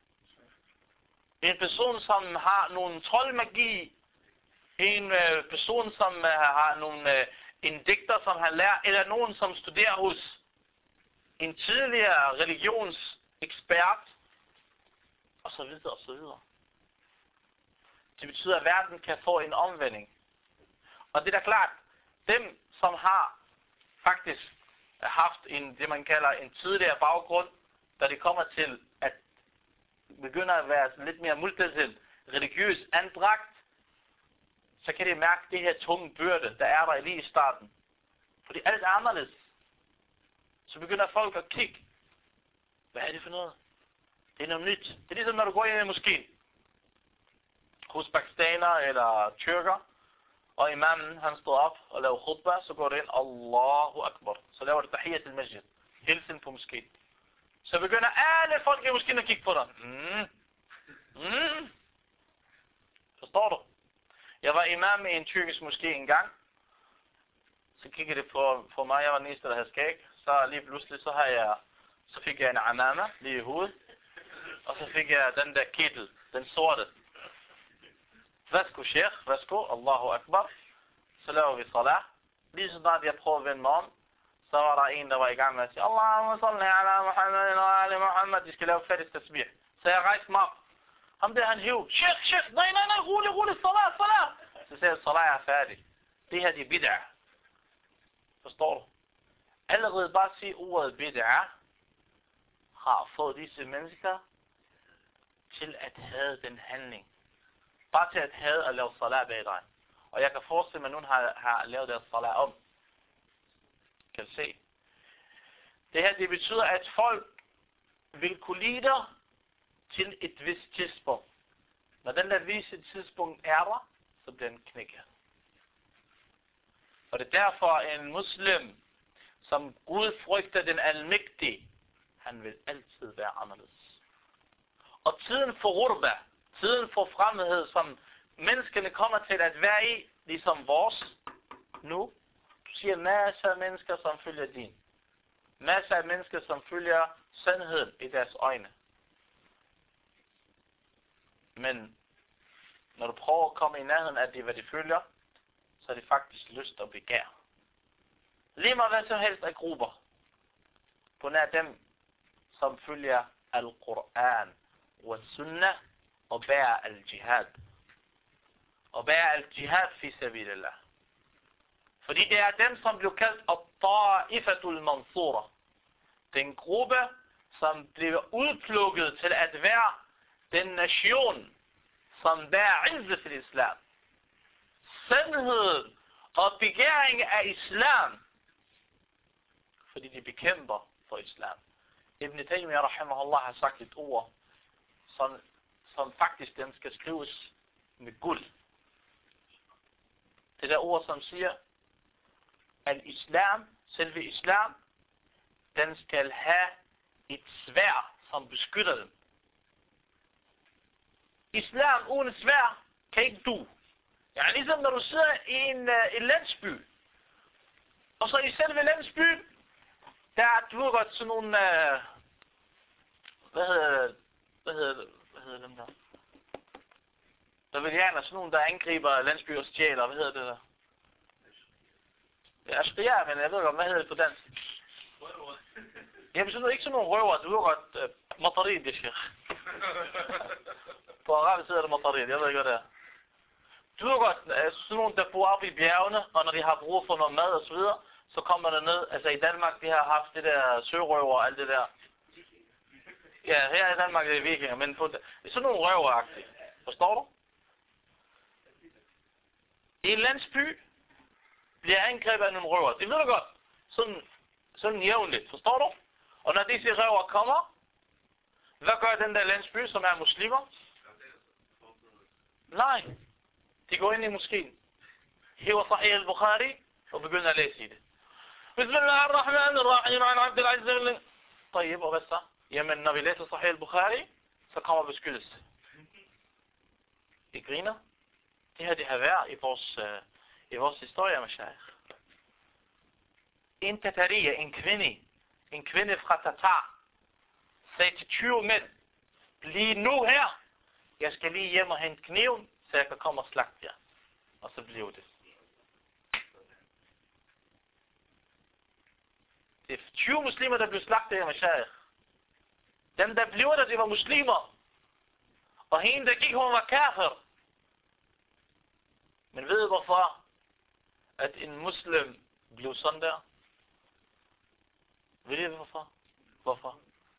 S1: En person, som har nogle troldmagi. En person, som har en digter, som han lærer, eller nogen, som studerer hos en tidligere religionsekspert, og så videre, og så videre. Det betyder, at verden kan få en omvending. Og det er da klart, dem, som har faktisk haft det man kalder en tidligere baggrund, da det kommer til at begynde at være lidt mere multazil, religiøs andragt, så kan de mærke det her tunge byrde, der er der lige i starten. Fordi alt er anderledes. Så begynder folk at kigge. Hvad er det for noget? Det er noget nyt. Det er ligesom når du går ind i moskeen. Hos pakistanere eller tyrker. Og imamen, han står op og laver khutbah, så går det ind, Allahu Akbar. Så laver det tahiyyat al-masjid. Hilsen på moskeen. Så begynder alle folk i moskeen at kigge på dig. Forstår du? Jeg var imam i en tyrkisk moské en gang. Så kiggede det på mig, jeg var den eneste, der havde skæg. Så lige pludselig, så fik jeg en amama lige i hovedet. Og så fik jeg den der kittel, den sorte. Værsgo, sheikh, værsgo, Allahu Akbar. Så laver vi salat. Lige så snart jeg prøvede at vende mig om, så var der en, der var i gang med at sige, Allahumma salli ala Muhammad wa ali Muhammad. De skal lave fælles tasbih. Så jeg rejste mig op. Ham der, han hiv, sheikh, nej, rolig, salat. Så siger jeg, salat er færdig. Det her, det er bid'ah. Forstår du? Allerede bare sige ordet bid'ah har fået disse mennesker til at have den handling. Bare til at have at lave salat bag dig. Og jeg kan forestille mig, at nogen har lavet deres salat om. Kan du se? Det her, det betyder, at folk vil kunne lide dig til et vist tidspunkt. Når den der vise tidspunkt er der, så bliver den knækket. Og det er derfor, en muslim, som Gud frygter den almægtige, han vil altid være anderledes. Og tiden for rurba, tiden for fremmedhed, som menneskene kommer til at være i, ligesom vores nu, du siger masser af mennesker, som følger din. Masser af mennesker, som følger sandheden i deres øjne. Men når du prøver at komme i nærheden af det, hvad de følger, så er det faktisk lyst og begær. Lige meget hvad som helst af grupper. På nær dem, som følger al-Quran og sunnah og bærer al-jihad. Og bærer al-jihad fi sabilillah. Fordi det er dem, som blev kaldt at-ta'ifatul mansura. Den gruppe, som blev udplukket til at være den nation, som bærer izze til islam. Sandhed og begæring af islam. Fordi de bekæmper for islam. Ibn Taymiyyah rahimahullah har sagt et ord, som faktisk den skal skrives med guld. Det der ord, som siger, at islam, selve islam, den skal have et sværd, som beskytter den. Islam uden sværd kan ikke du. Ja, ligesom når du sidder i en landsby, og så i selve landsbyen, der er du godt sådan nogle, hvad hedder dem der? Der vil gerne sådan nogle, der angriber landsbyer og stjæler, hvad hedder det der? Ja, ashriya, men jeg ved godt, hvad hedder det på dansk? Jamen sådan noget, ikke sådan nogle røver, du ved godt, matarid, det siger. På arabisk hedder det matarid, jeg ved ikke, hvad det er. Du ved godt, sådan nogle, der bor oppe i bjergene, og når de har brug for noget mad og så videre, så kommer der ned, altså i Danmark, de har haft det der sørøver og alt det der. Ja, her i Danmark det er vikinger, men på, det er sådan nogle røveragtige. Forstår du? I en landsby bliver angrebet af nogle røver. Det ved du godt. Sådan jævnligt. Forstår du? Og når disse røver kommer, hvad gør den der landsby, som er muslimer? Nej. De går ind i moskeen. Hiver Sahih al-Bukhari og begynder at læse i det. Bismillahirrahmanirrahim. Abdul Aziz. طيب, og hvad så? Jamen, når vi læser Sahih al-Bukhari, så kommer beskyttelse. I griner. Det her, det har været i vores historie, Mashaykh. En tatariya, en kvinde fra Tatar, sagde til 20 mænd, bliv nu her. Jeg skal lige hjem og hente kniven, så jeg kan komme og slagte jer. Og så blev det. Det er 20 muslimer, der blev slagtet her, Mashaykh. Dem, der blev der, det var muslimer. Og hende, der gik, hun var kafir. Men ved I hvorfor? At en muslim blev sådan der? Ved I hvorfor? Hvorfor?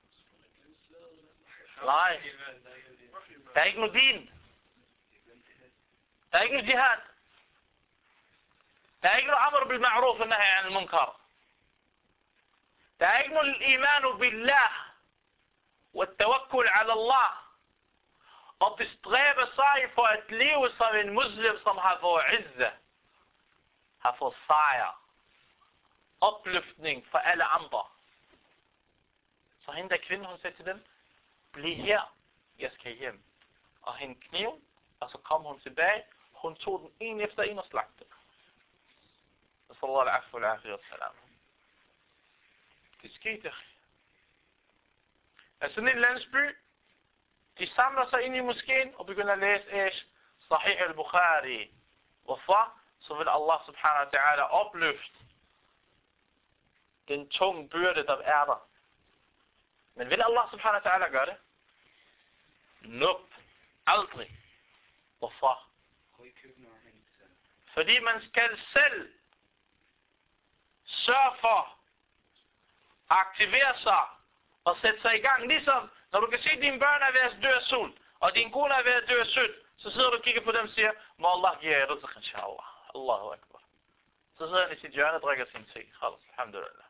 S1: Nej. Der er ikke noget din. Der er ikke noget jihad. Der er ikke noget amr bil ma'ruf og nahy anil munkar. Der er ikke noget iman billah og tawakkul ala Allah. Og bestræbe sig for at leve som en muslim, som har fået izza, har fået sejr, opløftning for alle andre. Så hende der kvinde, hun sagde til dem, bliv her, jeg skal hjem. Og hende kniv, og så kom hun tilbage, hun tog den en efter en og slagte. Sallallahu alaihi wa sallam. Det skete. Altså en landsby, de samler sig ind i moskeen og begynder at læse Sahih al-Bukhari. Hvorfor? Så vil Allah subhanahu wa ta'ala opløfte den tunge byrde, der er der. Men vil Allah subhanahu wa ta'ala gøre det? Nope. Aldrig. Hvorfor? Fordi man skal selv sørge for at aktivere sig og sætte sig i gang. Ligesom når du kan se, at dine børn er ved at dø af sult, og din kone er ved at dø af sødt, så sidder du og kigger på dem og siger, må Allah give jer rizq, inshallah. Allahu akbar. Så sidder han i sit hjørne og drikker sin te. Khalas, alhamdulillah.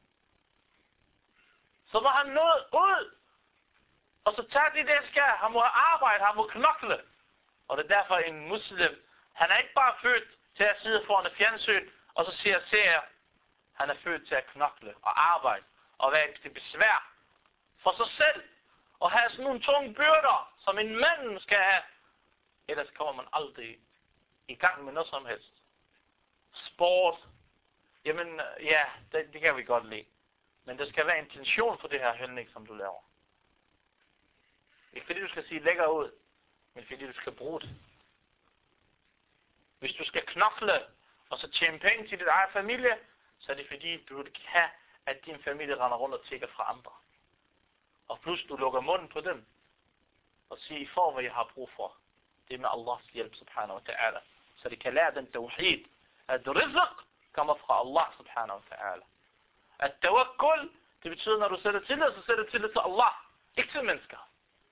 S1: Så var han nået ud, og så tager de det skal. Han må arbejde, han må knokle. Og det er derfor en muslim, han er ikke bare født til at sidde foran et fjernsyn, og så siger serier. Han er født til at knokle og arbejde, og være til besvær for sig selv, og have sådan nogle tunge byrder, som en mand skal have. Ellers kommer man aldrig i gang med noget som helst. Sport, jamen ja, det kan vi godt lide. Men der skal være intention for det her handling, som du laver. Ikke fordi du skal sige lækker ud, men fordi du skal bruge det. Hvis du skal knokle, og så tjene penge til dit eget familie, så er det fordi, du vil have, at din familie render rundt og tigger fra andre. Og plus du lukker munden på dem, og siger, I får, hvad jeg har brug for. Det er med Allahs hjælp, subhanahu wa ta'ala. Så de kan lære den tawhid, at rizq kommer fra Allah, subhanahu wa ta'ala. At tawakkul, det betyder, når du sætter tillid, så sætter tillid til Allah, ikke til mennesker.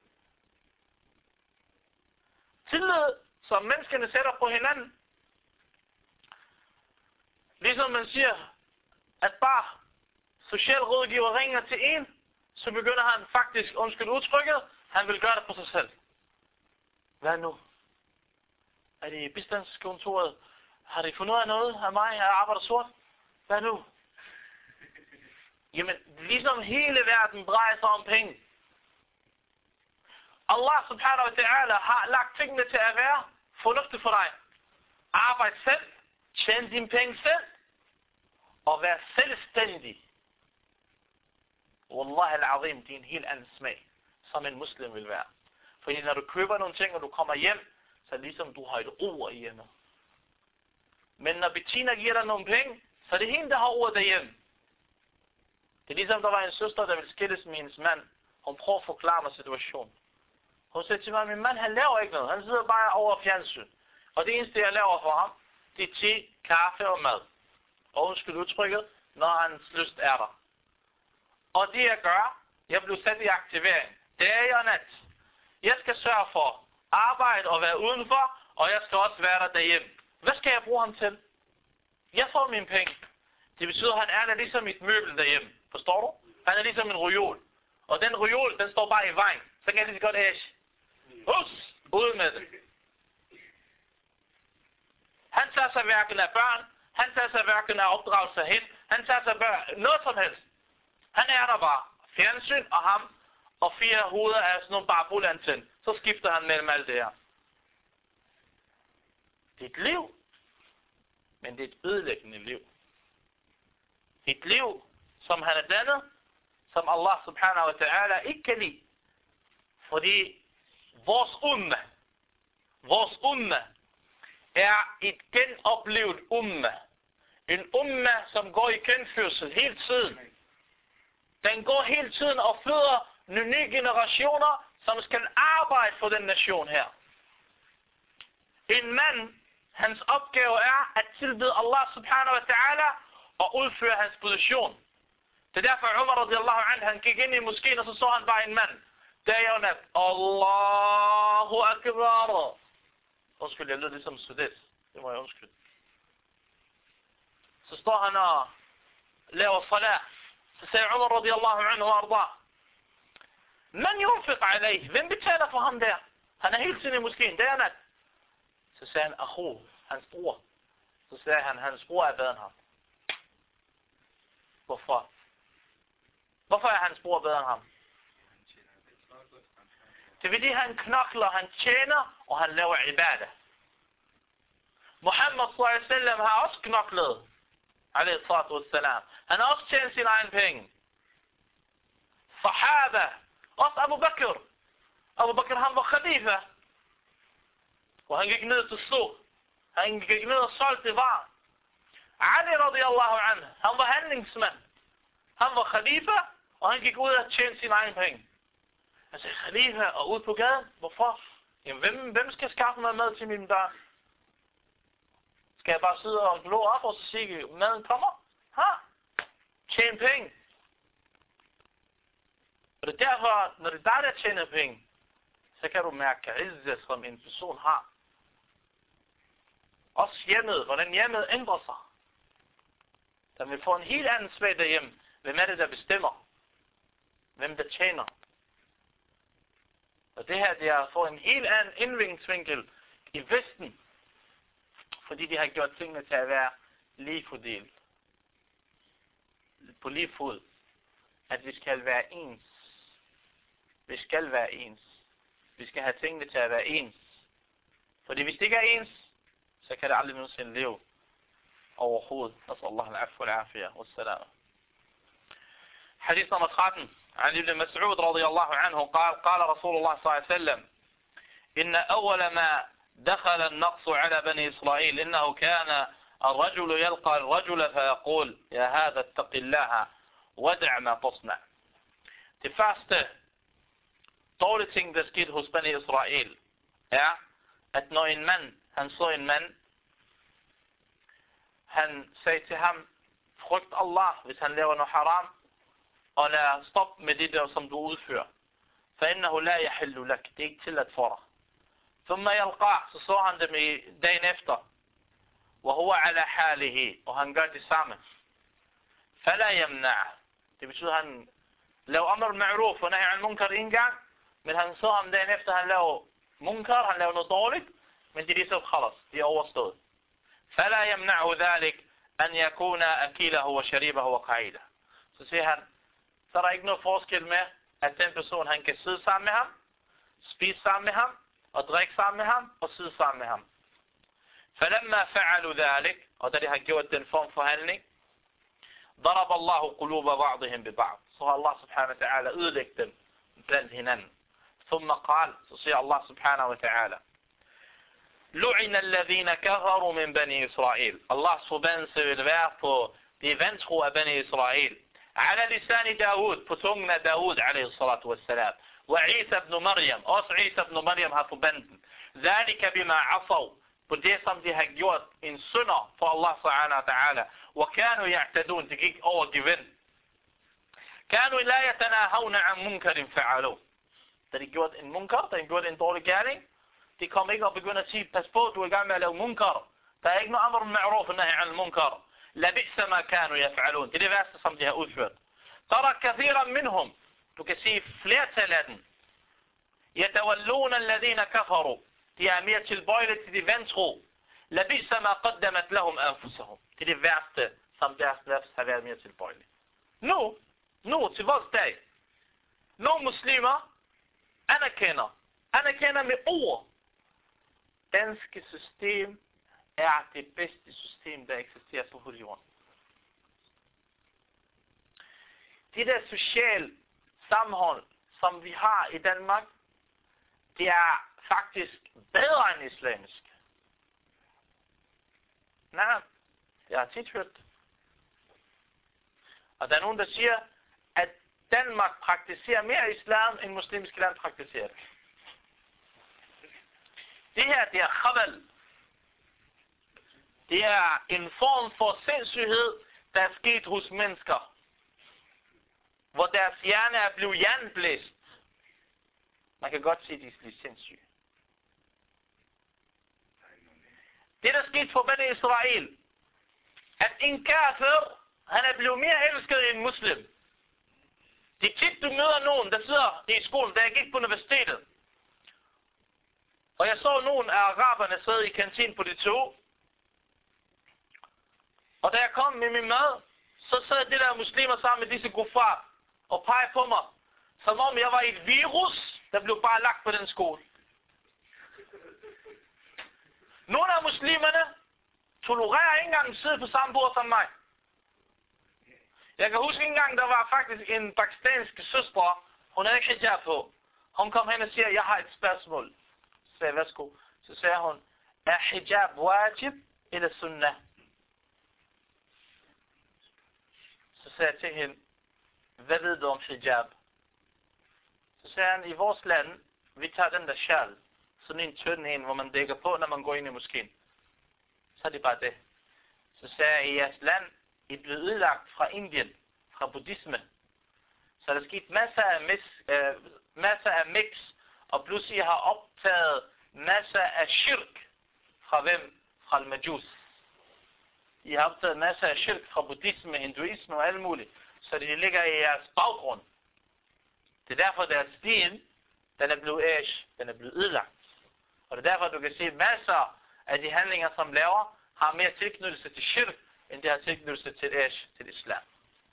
S1: Tillid, som menneskene sætter på hinanden. Ligesom man siger, at bare social rådgiver ringer til en, så begynder han faktisk, undskyld udtrykket, han vil gøre det på sig selv. Hvad nu? Er det i bistandskontoret? Har de fundet ud af noget af mig? Jeg arbejder sort? Hvad nu? Jamen, ligesom hele verden drejer sig om penge. Allah subhanahu wa ta'ala har lagt tingene til at være fornuftigt for dig. Arbejd selv, tjene dine penge selv, og vær selvstændig. Wallah al-azim, det er en helt anden smag, som en muslim vil være. Fordi når du køber nogle ting, og du kommer hjem, så er det ligesom, du har et ord i hjemme. Men når Bettina giver dig nogle penge, så er det hende, der har ordet derhjemme. Det er ligesom, der var en søster, der ville skilles med hendes mand. Hun prøver at forklare mig situationen. Hun siger til mig, min mand, han laver ikke noget. Han sidder bare over fjernsyn. Og det eneste, jeg laver for ham, det er te, kaffe og mad. Og undskyld udtrykket, når hans lyst er der. Og det jeg gør, jeg blev sat i aktivering. Dag og nat. Jeg skal sørge for arbejde og være udenfor, og jeg skal også være der derhjemme. Hvad skal jeg bruge ham til? Jeg får mine penge. Det betyder, at han er der ligesom et møbel derhjemme. Forstår du? Han er ligesom en reol. Og den reol, den står bare i vejen. Så kan jeg lige godt æsje. Hus! Ud med det. Han tager sig hverken af børn. Han tager sig hverken af opdragelse af hende. Han tager sig noget som helst. Han er der bare. Fjernsyn og ham. Og 4 hoveder af sådan nogle parabolantænd. Så skifter han mellem alt det her. Det er et liv. Men det er et ødelæggende liv. Et liv, som han er dannet, som Allah subhanahu wa ta'ala ikke kan lide. Fordi vores umma er et genoplevet umma. En umma, som går i genfødsel hele tiden. Den går hele tiden og føder nye generationer, som skal arbejde for den nation her. En mand, hans opgave er at tilbede Allah subhanahu wa ta'ala og udføre hans position. Det er derfor Umar radiyallahu anhu, han gik ind i moskeen, og så han bare en mand. Dag og nat. Allahu akbar. Undskyld, jeg lød ligesom sudet. Det må jeg undskylde. Så står han og laver salat. Så siger Umar radiyallahu anhu og arda. Man yunfiq alayh. Hvem betaler for ham der? Han er hele tiden i moskeen, dag og nat. Så siger han, akhu, hans bror. Så siger han, hans bror er bedre end ham. Hvorfor? Hvorfor er hans bror bedre end ham? Det er fordi han knokler, han tjener, og han laver ibadah. Muhammad sallallahu alaihi wasallam har også knoklet. Alayhi salatu wassalam. Han har også tjent sin egen penge. Sahaba. Også Abu Bakr. Abu Bakr, han var khalifa. Og han gik ned til suk. Han gik ned og solgte varer. Ali radiyallahu anhu, han var handlingsmand. Han var khalifa, og han gik ud og tjente sin egen penge. Han sagde, khalifa, og ud på gaden. Hvorfor? Jamen, hvem skal skaffe mig mad til mine børn? Skal jeg bare sidde og glå op og så sige, maden kommer? Tjene penge. Og det er derfor, når det er dig, der tjener penge, så kan du mærke izzet, som en person har. Også hjemmet, hvordan hjemmet ændrer sig. Der vil få en helt anden smag derhjemme. Hvem er det, der bestemmer? Hvem der tjener? Og det her, det er at få en helt anden indviklingsvinkel i Vesten. Fordi de har gjort tingene til at være lige fordelt. På lige fod. At vi skal være ens. Vi skal være ens. Vi skal have tingene til at være ens. Fordi hvis det ikke er ens, så kan det aldrig nogensinde leve overhovedet. Nas'al Allah al-afwa al-afiyah wassalam. Hadith nummer 13. عن ابن مسعود رضي الله عنه قال رسول الله صلى الله عليه وسلم إن أول ما دخل النقص على بني إسرائيل إنه كان الرجل يلقى الرجل فيقول يا هذا اتق الله ودع ما تصنع. Det første dårlige ting, der skete hos Bani Israel, er, at når en mand, han så en mand, han sagde til ham, frygt Allah, hvis han laver noget haram, og lad stop med det der, som du udfører. فإنه لا يحل لك. Det er ikke tilladt for dig. ثم يلقاه. Så så han dem i dagen efter. وهو على حاله. Og han gør det samme. فلا يمنع. Det betyder, han lave amr ma'ruf og nahi al munkar en gang, men han så ham dagen efter, han lavede munkar, han lavede noget dårligt, men det er ligesom khalas, det er overstået. فلا يمنع ذلك أن يكون أكيله وشريبه وقعيده. Så siger han, så er der ikke noget forskel med, at den person, han kan sidde sammen med ham, spise sammen med ham, og drikke sammen med ham, og sidde sammen med ham. فلما فعلوا ذلك, og da de har gjort den form for handling, ضرب الله قلوب بعضهم ببعض. Så har Allah subhanahu wa ta'ala ødelægget dem blandt hinanden. ثم قال, så siger Allah subhanahu wa ta'ala, لعن الذين كفروا من بني إسرائيل. Allahs forbandelse vil være på de vantro af Bani Israel. على لسان داود, på tungen af Daud, عليه الصلاة والسلام. وعيسى ابن مريم, også Isa ibn Maryam har forbanden. ذلك بما عصوا, på det som de har gjort en synder for Allah subhanahu wa ta'ala. وكانوا يعتدون, de gik over gevind. كانوا لا يتناهون عن منكر فعلوه. Da de gjorde en munkar, da de gjorde en dårlig gerning, de kom ikke og begyndte at sige, pas på, du er i gang med at lave munkar. Der er ikke noget amr ma'ruf og nahi al munkar. Labisa ma kanu yaf'alun. Det er det værste, som de har udført. Tara kathiran minhum. Du kan sige flertal af dem. Yatawalluna alladhina kafaru. De er mere tilbøjelige til de vantro. Labisa ma qaddamat lahum anfusahum. Det er det værste, som deres nafs har været mere tilbøjelige. Nu til vores dag. Nogle muslimer anerkender med ord. Danske system er det bedste system, der eksisterer på jorden. Det der sociale sammenhold, som vi har i Danmark, det er faktisk bedre end islamisk. Nej, jeg har tit hørt. Og der er nogen, der siger, at Danmark praktiserer mere islam, end muslimske land praktiserer det. Det her, det er khabal. Det er en form for sindssyghed, der er sket hos mennesker. Hvor deres hjerne er blevet hjerneblæst. Man kan godt sige, at de er sindssyge. Det der skete for Bani Israel, at en kafir, han er blevet mere elsket end en muslim. Det er tit, du møder nogen, der sidder i skolen, da jeg gik på universitetet. Og jeg så nogle af araberne sidde i kantinen på de tog. Og da jeg kom med min mad, så sad det der muslimer sammen med disse kuffar og pegede på mig, som om jeg var et virus, der blev bare lagt på den skole. Nogle af muslimerne tolererer ikke engang at sidde på samme bord som mig. Jeg kan huske engang, der var faktisk en pakistansk søster, hun havde ikke hijab på. Hun kom hen og siger, jeg har et spørgsmål. Så sagde jeg, værsgo. Så sagde hun, er hijab wajib eller sunnah? Så sagde jeg til hende, hvad ved du om hijab? Så sagde han, i vores land, vi tager den der sjal, sådan en tynd en, hvor man dækker på, når man går ind i moskeen. Så er det bare det. Så sagde jeg, i jeres land, I blev udlagt fra Indien, fra buddhisme. Så der sket masser af mix, og pludselig har optaget masser af shirk. Fra hvem? Fra al-Majus. I har optaget masser af shirk fra buddhisme, hinduisme og alt muligt. Så det ligger i jeres baggrund. Det er derfor, deres stil, den er blevet ødelagt. Og det er derfor, du kan se masser af de handlinger, som laver, har mere tilknyttelse til shirk, end det har tilknyttelse til islam.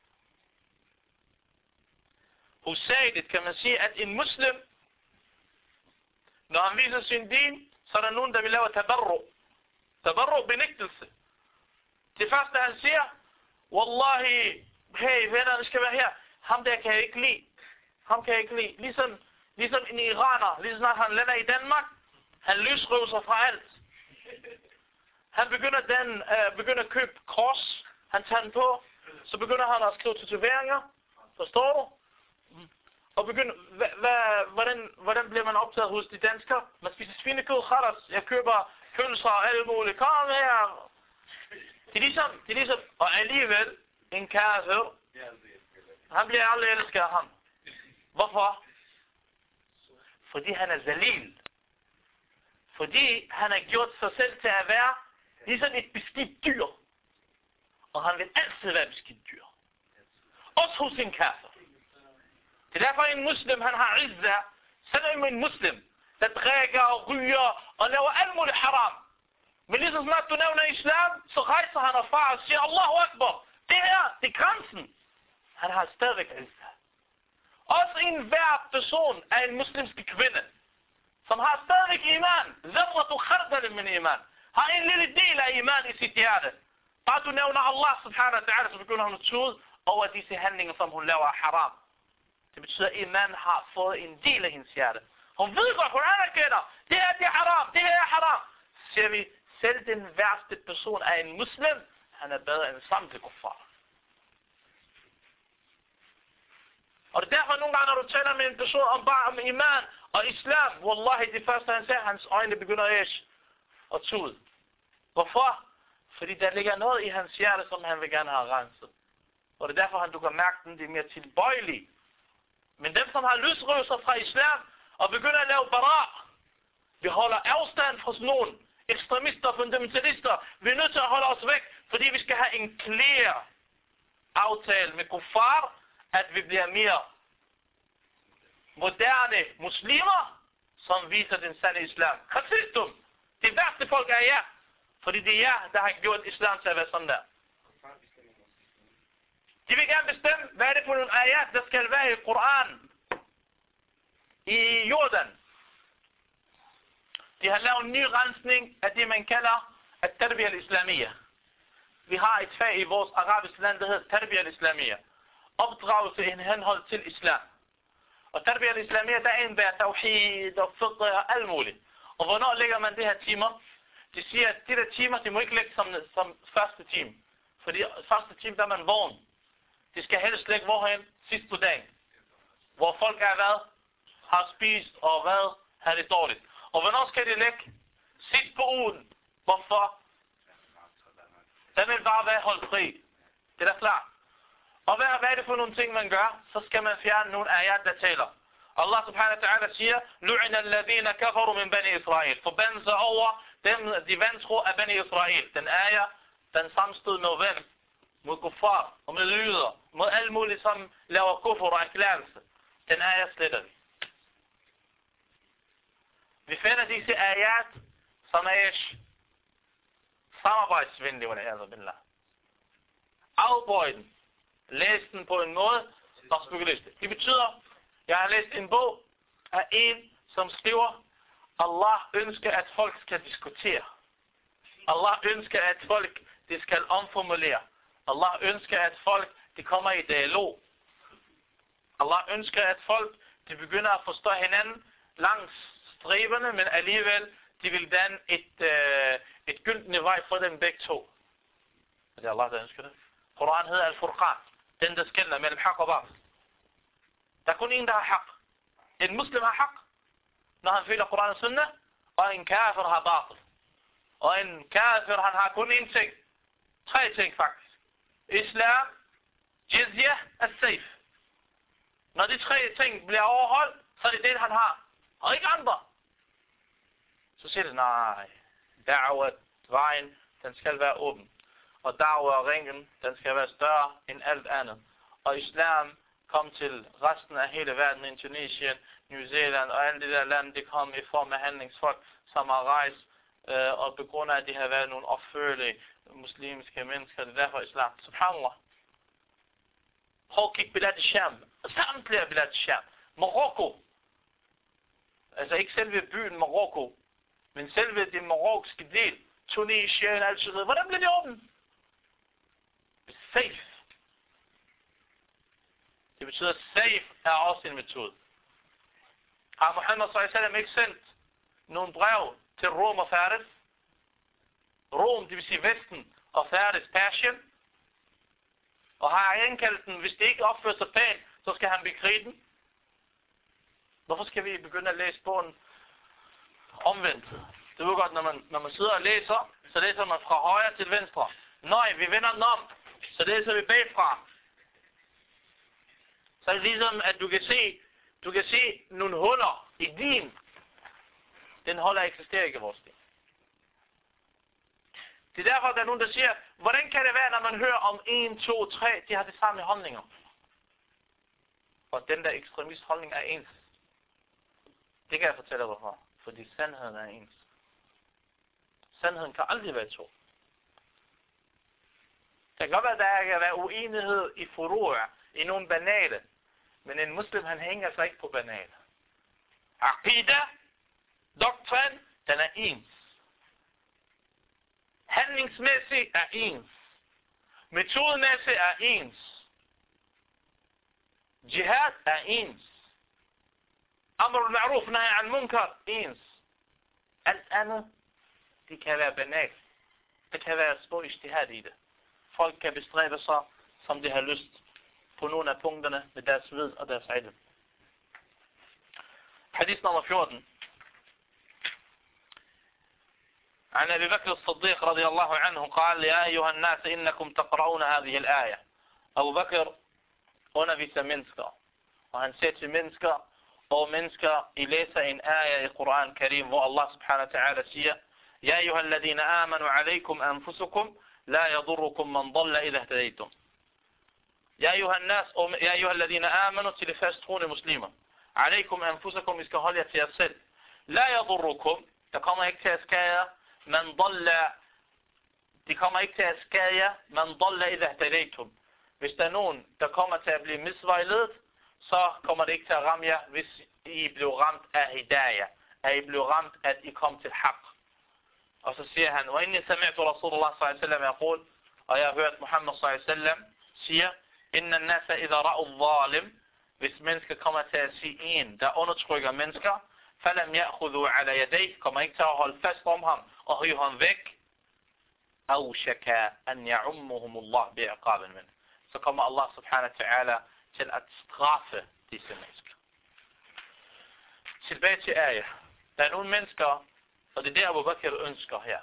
S1: Hovedsageligt kan man sige, at en muslim, når han viser sin din, så er der nogen, der vil lave tabarru. Tabarru, benægtelse. Det første, han siger, wallahi, hey, vennerne skal være her. Ham der kan jeg ikke lide. Ham kan jeg ikke lide. Ligesom en iraner, lige snart han lander i Danmark, han løsriver sig fra alt. Han begynder at købe kors, han tager den på, så begynder han at skrive tatoveringer, forstår du? Og hvordan bliver man optaget hos de danskere? Man spiser svinekød, khalas, jeg køber pølser og alt muligt, kom her. Det er ligesom, og alligevel, en kafir, han bliver aldrig elsket af ham. Hvorfor? Fordi han er zalil. Fordi han har gjort sig selv til at være ligesom et beskidt dyr. Og han vil altid være et beskidt dyr. Også hos en kafir. Det er derfor, en muslim, han har izza. Selvom en muslim, der drikker og ryger og laver alt muligt haram. Men lige så snart du nævner islam, så rejser han og far og siger, Allahu Akbar. Det her, det er grænsen. Han har stadigvæk izza. Også en hver person af en muslimsk kvinde, som har stadigvæk iman, zarratu khardal min iman, har en lille del af iman i sit hjerte. Bare du nævner Allah subhanahu wa ta'ala, så begynder hun at tude over disse handlinger, som hun laver haram. Det betyder, at iman har fået en del af hendes hjerte. Hun ved godt, hun anerkender, det her det er haram, det her er haram. Så siger vi, selv den værste person af en muslim, han er bedre end samtlige kuffar. Og det er derfor nogle gange, når du taler med en person om iman og islam, wallahi, det første han siger, hans øjne begynder at tude. Hvorfor? Fordi der ligger noget i hans hjerte, som han vil gerne have renset. Og det er derfor, du kan mærke den, det er mere tilbøjelige. Men dem, som har løsrevet sig fra islam og begynder at lave bara, vi holder afstand fra sådan nogle ekstremister og fundamentalister. Vi er nødt til at holde os væk, fordi vi skal have en klar aftale med kuffar, at vi bliver mere moderne muslimer, som viser den sande islam. Khasistum, det værste folk er jer, fordi det er jer, der har gjort islam til at være sådan der. De vil gerne bestemme, hvad er det for nogle ayat, der skal være i Koran, i Jordan. De har lavet en ny rensning af det, man kalder at-tarbiyya al-islamiyya. Vi har et fag i vores arabiske land, der hedder tarbiyya al-islamiyya. Opdragelse i henhold til islam. Og tarbiyya al-islamiyya, der indebærer tawhid og fiqh og alt muligt. Og hvornår lægger man det her timer? De siger, at de der timer, de må ikke lægge som første time. Fordi første time, der er man vågen. De skal helst lægge hvorhen? Sidst på dagen. Hvor folk er hvad? Har spist og hvad? Har det dårligt. Og hvornår skal de lægge? Sidst på ugen. Hvorfor? Den vil bare være holdt fri. Det er da klart. Og hvad er det for nogle ting, man gør? Så skal man fjerne nogle ayat, der taler. Allah subhanahu wa ta'ala siger, Lu'ina alladhina kafaru min bani Israel. Forbandelse over dem, de vantro af bani Israel. Den ayat, den samstod med hvem? Mod kuffar og med lyder. Mod alt muligt, som laver kuffer og erklærelse. Den ayat sletter vi. Vi finder disse ayat, som er samarbejdsvenlige, afbøj den. Læs den på en måde, og spekulæs det. Det betyder, jeg har læst en bog af en, som skriver, Allah ønsker, at folk skal diskutere. Allah ønsker, at folk de skal omformulere. Allah ønsker, at folk de kommer i dialog. Allah ønsker, at folk de begynder at forstå hinanden langs stræberne, men alligevel de vil danne et gyldne vej for dem begge to. Det er Allah, der ønsker det. Koran hedder Al-Furqan. Den, der skiller mellem haq og batil. Der er kun en, der har haq. En muslim har haq, når han følger Koran og Sunnah, og en kafir har batil. Og en kafir, han har kun en ting. 3 ting faktisk. Islam, jizya og sayf. Når de 3 ting bliver overholdt, så er det det, han har. Og ikke andre. Så siger det, nej. Da'wat, vejen, den skal være åben. Og da'wat-ringen, den skal være større end alt andet. Og islam kom til resten af hele verden, Indonesien, New Zealand og alle de der lande, de kom i form af handlingsfolk, som har rejst, og på grund af, at de har været nogle opførlige muslimske mennesker. Det er derfor islam. Subhanallah. Prøv at kigge Bilad al-Sham. Samtlige Bilad al-Sham. Marokko. Altså ikke selve byen Marokko, men selve den marokkiske del. Tunesien, Algeriet. Hvordan blev det åbent? Safe. Det betyder, at safe er også en metode. Har Muhammad s.a.v. ikke sendt nogle brev til Rom og Faris? Rom, det vil sige Vesten, og Faris, Persien. Og har indkaldt den, hvis det ikke opfører sig pænt, så skal han bekrige den. Hvorfor skal vi begynde at læse bogen omvendt? Det er jo godt, når man sidder og læser, så læser man fra højre til venstre. Nej, vi vender den om, så læser vi bagfra. Så er det ligesom, at du kan se nogle huller i din. Den huller eksisterer ikke i vores liv. Det er derfor, der er nogen, der siger, hvordan kan det være, når man hører om 1, 2, 3, de har de samme holdninger? Og den der ekstremistholdning er ens. Det kan jeg fortælle dig hvorfor. Fordi sandheden er ens. Sandheden kan aldrig være to. Det kan godt være, at der kan være uenighed i furu'er, i nogle banale. Men en muslim, han hænger sig ikke på banale. Aqida, doktrin, den er ens. Handlingsmæssigt er ens. Metodemæssigt er ens. Jihad er ens. Amr al-ma'ruf, nahi al-munkar, ens. Alt andet, det kan være banalt. Det kan være små ijtihad i det. Folk kan bestræbe sig, som de har lyst, på nogle af punkterne med deres vid og deres ilm. Hadith nummer 14. عن أبي بكر الصديق رضي الله عنه قال يا أيها الناس إنكم تقرؤون هذه الآية. Abu Bakr underviser mennesker, og han siger til mennesker, og mennesker, I læser en ayah i Koran Karim, hvor Allah subhanahu wa ta'ala siger, يا أيها الذين آمنوا عليكم أنفسكم لا يضركم من ضل إذا اهتديتم. يا أيها الناس يا أيها الذين آمنوا til de første troende muslimer. عليكم أنفسكم, I skal holde jer til jer selv. لا يضركم, der kommer ikke til at skade jer, man ضل, de kommer ikke til at skade jer, man ضل إذا اهتديتم. Hvis der er nogen, der kommer til at blive misvejledet, så kommer det ikke til at ramme jer, hvis I blev ramt af hidayah, at I blev ramt, at I kom til haq. Og så siger han, وَإِنِّي سَمِعْتُ رَسُولُ اللَّهِ صَلَّى اللَّهُ عَلَيْهِ وسلم يقول, og jeg har hørt Muhammad صلى الله عليه وسلم siger, إِنَّ النَّاسَ إِذَا رَأُوا الظَّالِمِ, hvis mennesker kommer til at sige en, der undertrykker mennesker, فَلَمْ يَأْخُذُوا عَلَى يَدَيْهِ, kommer ikke til at holde fast om ham og hive ham væk, أَوْشَكَ أَنْ يَعُمُّهُمُ اللَّهُ بِعِقَابٍ مِنْهُ, så kommer Allah subhanahu wa ta'ala til at straffe disse mennesker. Tilbage til ayah. Der er nogle mennesker, og det er det Abu Bakr ønsker her,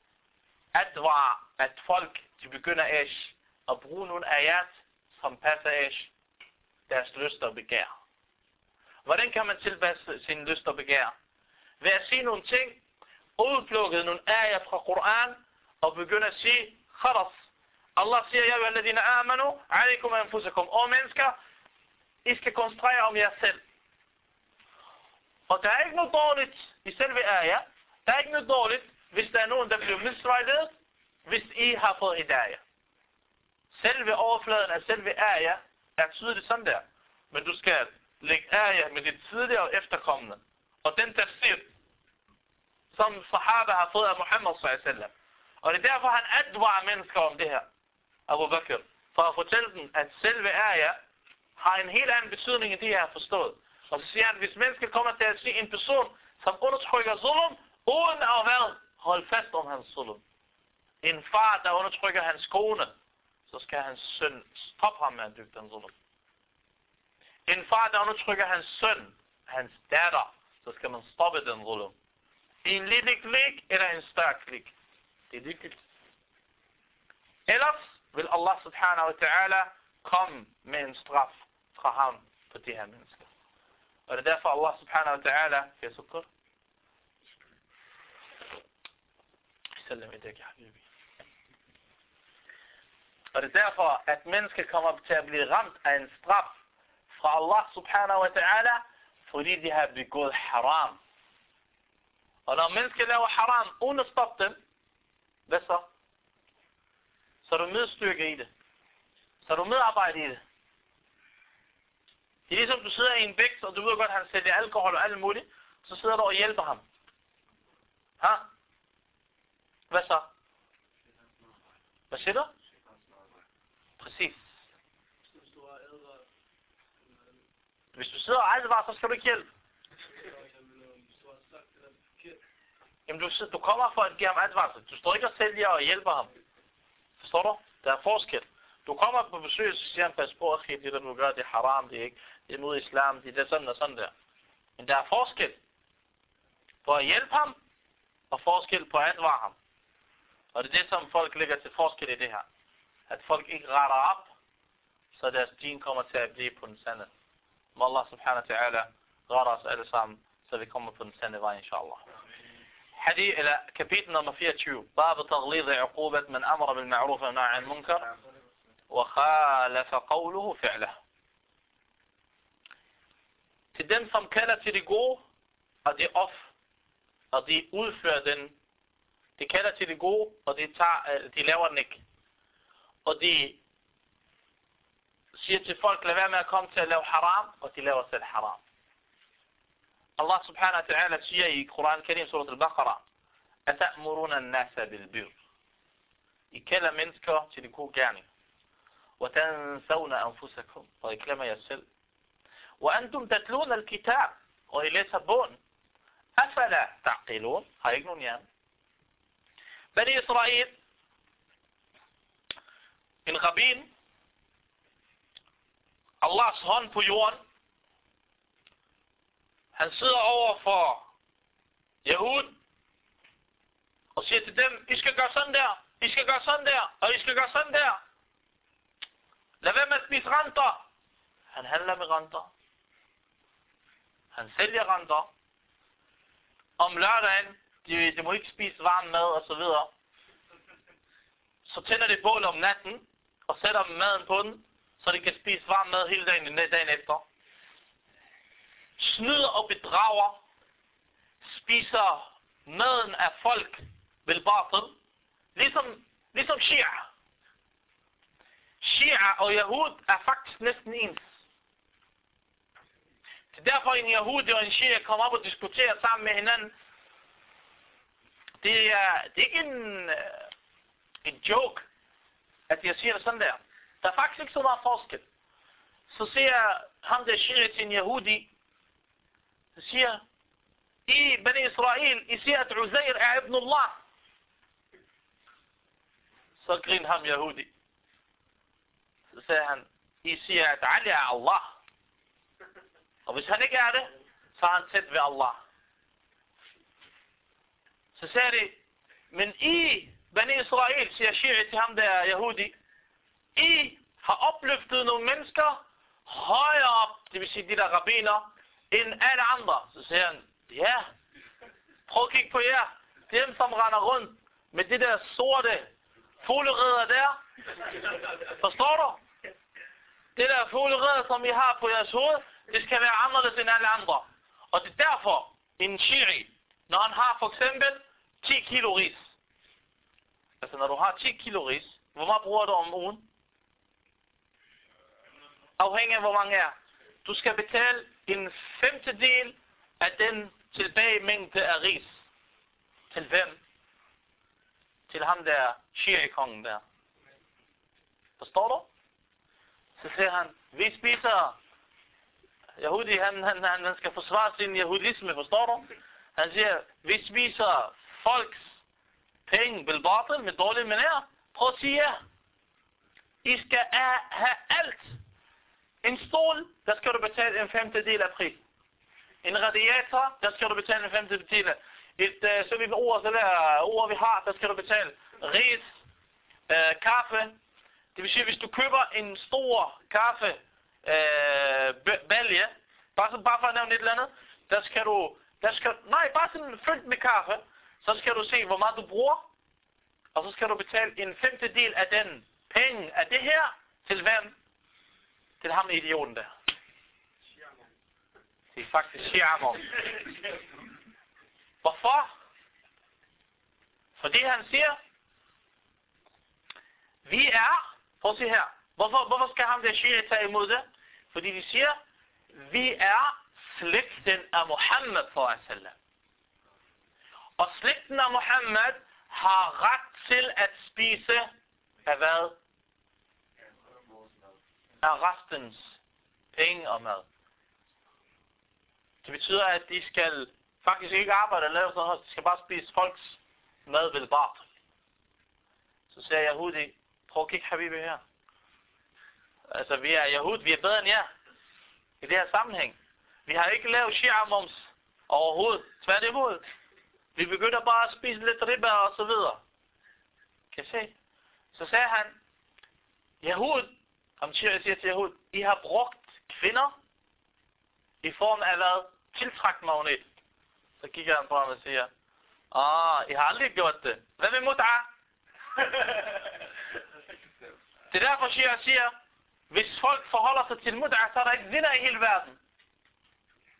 S1: at folk de begynder at bruge nogle ayat, som passer deres lyst og begær. Hvordan kan man tilpasse sin lyst og begær? Ved at sige nogle ting, udplukke nogle ayat fra Koran, og begynde at sige, khalas. Allah siger, ja, alladhina amanu, alaikum anfusakum. Og mennesker, I skal koncentrere om jer selv. Og der er ikke noget dårligt i selve ayah. Der er ikke noget dårligt, hvis der er nogen, der bliver misvejledet, hvis I har fået hidayah. Selve overfladen af selve ayah er tydeligt sådan der. Men du skal lægge ayah med dit tidligere og efterkommende. Og den tafsir, som sahaba har fået af Muhammad sallallahu alaihi wasallam. Og det er derfor, han advarer mennesker om det her, Abu Bakr, for at fortælle dem, at selve ayah har en helt anden betydning, end de har forstået. Og så siger han, hvis mennesker kommer til at sige en person, som undertrykker zulum, uden at holde fast om hans zulum. En far, der undertrykker hans kone, så skal hans søn stoppe ham med at dygge den zulum. En far, der undertrykker hans søn, hans datter, så skal man stoppe den zulum. En lille klik eller en større klik. Det er vigtigt. Ellers vil Allah subhanahu wa ta'ala komme med en straf fra ham på de her mennesker. Og det er derfor Allah subhanahu wa ta'ala kan sukker. Sallam idak ya habibi. Og det er derfor, at mennesker kommer til at blive ramt af en straf fra Allah subhanahu wa ta'ala, fordi de har begået haram. Og når mennesker laver haram, uden at stoppe dem, hvad så? Så er du medstyrke i det. Så er du medarbejde i det. Det er ligesom, du sidder i en bæks, og du ved godt, at han sælger alkohol og alt muligt. Så sidder du og hjælper ham. Ha? Hvad så? Hvad siger du? Præcis. Hvis du sidder og advarer, så skal du ikke hjælpe. Jamen, du kommer for at give ham advarsel. Du står ikke og sælger og hjælper ham. Forstår du? Der er forskel. Du kommer på besøg, og siger han, pas på, at det der du gør, det er haram, det er ikke. Det er mod islam, det er sådan og sådan der. Men der er forskel på at hjælpe ham, og forskel på at advare ham. Og det er det, som folk lægger til forskel i det her. At folk ikke retter op, så deres din kommer til at blive på den sande. Må Allah subhanahu wa ta'ala retter os alle sammen, så vi kommer på den sande vej, inshallah. حديث إلى كابيتل نمبر 24 باب تغليظ عقوبة من أمر بالمعروف ونهى عن المنكر وخالف قوله فعله. til dem, som kalder til det gode, og og de udfører den. De kalder til det gode, og de laver den ikke. Og de siger til folk, lad være med at komme til at lave haram, og de laver selv haram. Allah subhanahu wa ta'ala siger i Koran Karim, surat al-Baqarah, أَتَأْمُرُونَ النَّاسَ بِالْبِرِّ. I kalder mennesker til det gode gerning. وَتَنْسَوْنَ أَنفُسَكُمْ. Og I glemmer jer selv. وَأَنْتُمْ تَتْلُونَ الْكِتَابِ. Og I læser bogen. أَفَلَا تَعْقِلُونَ. Har I ikke nogen hjerne? Bani Israel, en rabbin, Allahs hånd på jorden, han sidder over for Jehud og siger til dem, I skal gøre sådan der, I skal gøre sådan der, og I skal gøre sådan der. Lad være med at spise renter. Han handler med renter. Han sælger renter. Om lørdagen, de må ikke spise varm mad og så videre. Så tænder de bål om natten og sætter maden på den, så de kan spise varm mad hele dagen efter. Snyder og bedrager. Spiser maden af folk bil batil. Ligesom Shia. Shia og Yahud er faktisk næsten ens. Det er derfor en Yahudi og en Shia kommer op og diskuterer sammen med hinanden. Det er ikke en joke, at jeg siger det sådan der. Der er faktisk ikke så meget forskel. Så siger ham der Shia til en Yahudi, så siger, I Bani Israel, I siger at Uzair er ibn Allah. Så griner ham Yahudi. Så siger han, I siger at Ali er Allah. Og hvis han ikke er det, så er han tæt ved Allah. Så siger de, men I, Bani Israel, siger Shia til ham der Yahudi, I har opløftet nogle mennesker højere op, det vil sige de der rabbiner, end alle andre. Så siger han, ja, prøv at kigge på jer. Dem som render rundt med de der sorte fuglereder der. Forstår du? Det der fuglereder, som I har på jeres hoved, det skal være anderledes end alle andre. Og det er derfor, en shiri, når han har for eksempel 10 kilo ris. Altså når du har 10 kilo ris, hvor meget bruger du om ugen? Afhængig af hvor mange er. Du skal betale en femtedel af den tilbage mængde af ris. Til hvem? Til ham der shiri-kongen der. Forstår du? Så siger han, vi spiser. Yahudi, han skal forsvare sin jahudisme, forstår du? Han siger, vi spiser folks penge bil batil med dårlige manér. Prøv at sige ja. I skal have alt. En stol, der skal du betale en femtedel af prisen. En radiator, der skal du betale en femtedel af. Så vi ord vi har, der skal du betale ris, kaffe. Det vil sige, hvis du køber en stor kaffe balje, bare for at nævne et eller andet, bare sådan fyldt med kaffe, så skal du se, hvor meget du bruger, og så skal du betale en femtedel af den penge af det her, til hvem? Til ham idioten der. Det er faktisk Shiamon. Hvorfor? Fordi han siger, vi er, prøv at se her, hvorfor skal ham der Shia tage imod det? Fordi de siger, vi er slægten af Muhammad s.a.w. Og slægten af Muhammad har ret til at spise af hvad? Af restens penge og mad. Det betyder, at de skal faktisk ikke arbejde eller lave sådan noget. De skal bare spise folks mad vel bare. Så siger Yahudi, prøv at kigge Habibi her. Altså vi er Yahud, vi er bedre end jer. I det her sammenhæng. Vi har ikke lavet shia-moms overhovedet. Tværtimod. Vi begynder bare at spise lidt ribba og så videre. Kan I se? Så sagde han, Yahud, om Shia siger til Yahud, I har brugt kvinder i form af hvad? Tiltrakt magnet. Så kigger han på ham og siger, I har aldrig gjort det. Hvad med mut'a? Det er derfor Shia siger, hvis folk forholder sig til mut'a, så er der ikke zina i hele verden.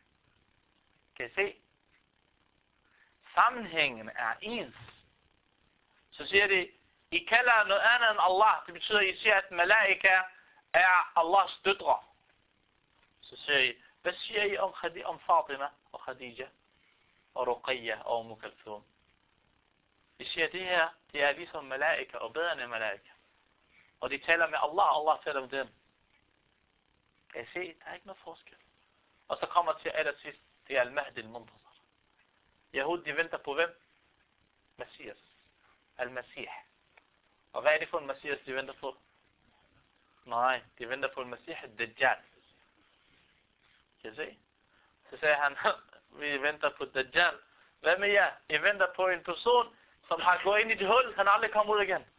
S1: Kan I se? Sammenhængen er ens. Så siger de, I kalder noget andet end Allah. Det betyder, I siger, at malaika er Allahs døtre. Så siger I, hvad siger I om Fatima og Khadija og Ruqayya og Umm Kulthum? I siger, det her, det er ligesom malaika og bedre end malaika. Og de taler med Allah, og Allah taler med dem. Kan I se, der er ikke noget forskel. Og så kommer til allersidst, det er al-Mahdi al-Muntazar. Yahud, de venter på hvem? Messias. Al-Masih. Og hvad er det for en Messias, de venter på? Nej, de venter på en Masih al-Dajjal. Kan I se? Så sagde han, vi venter på Dajjal. Hvad med jer? I venter på en person, som har gået ind i det hul, han aldrig kommer ud igen.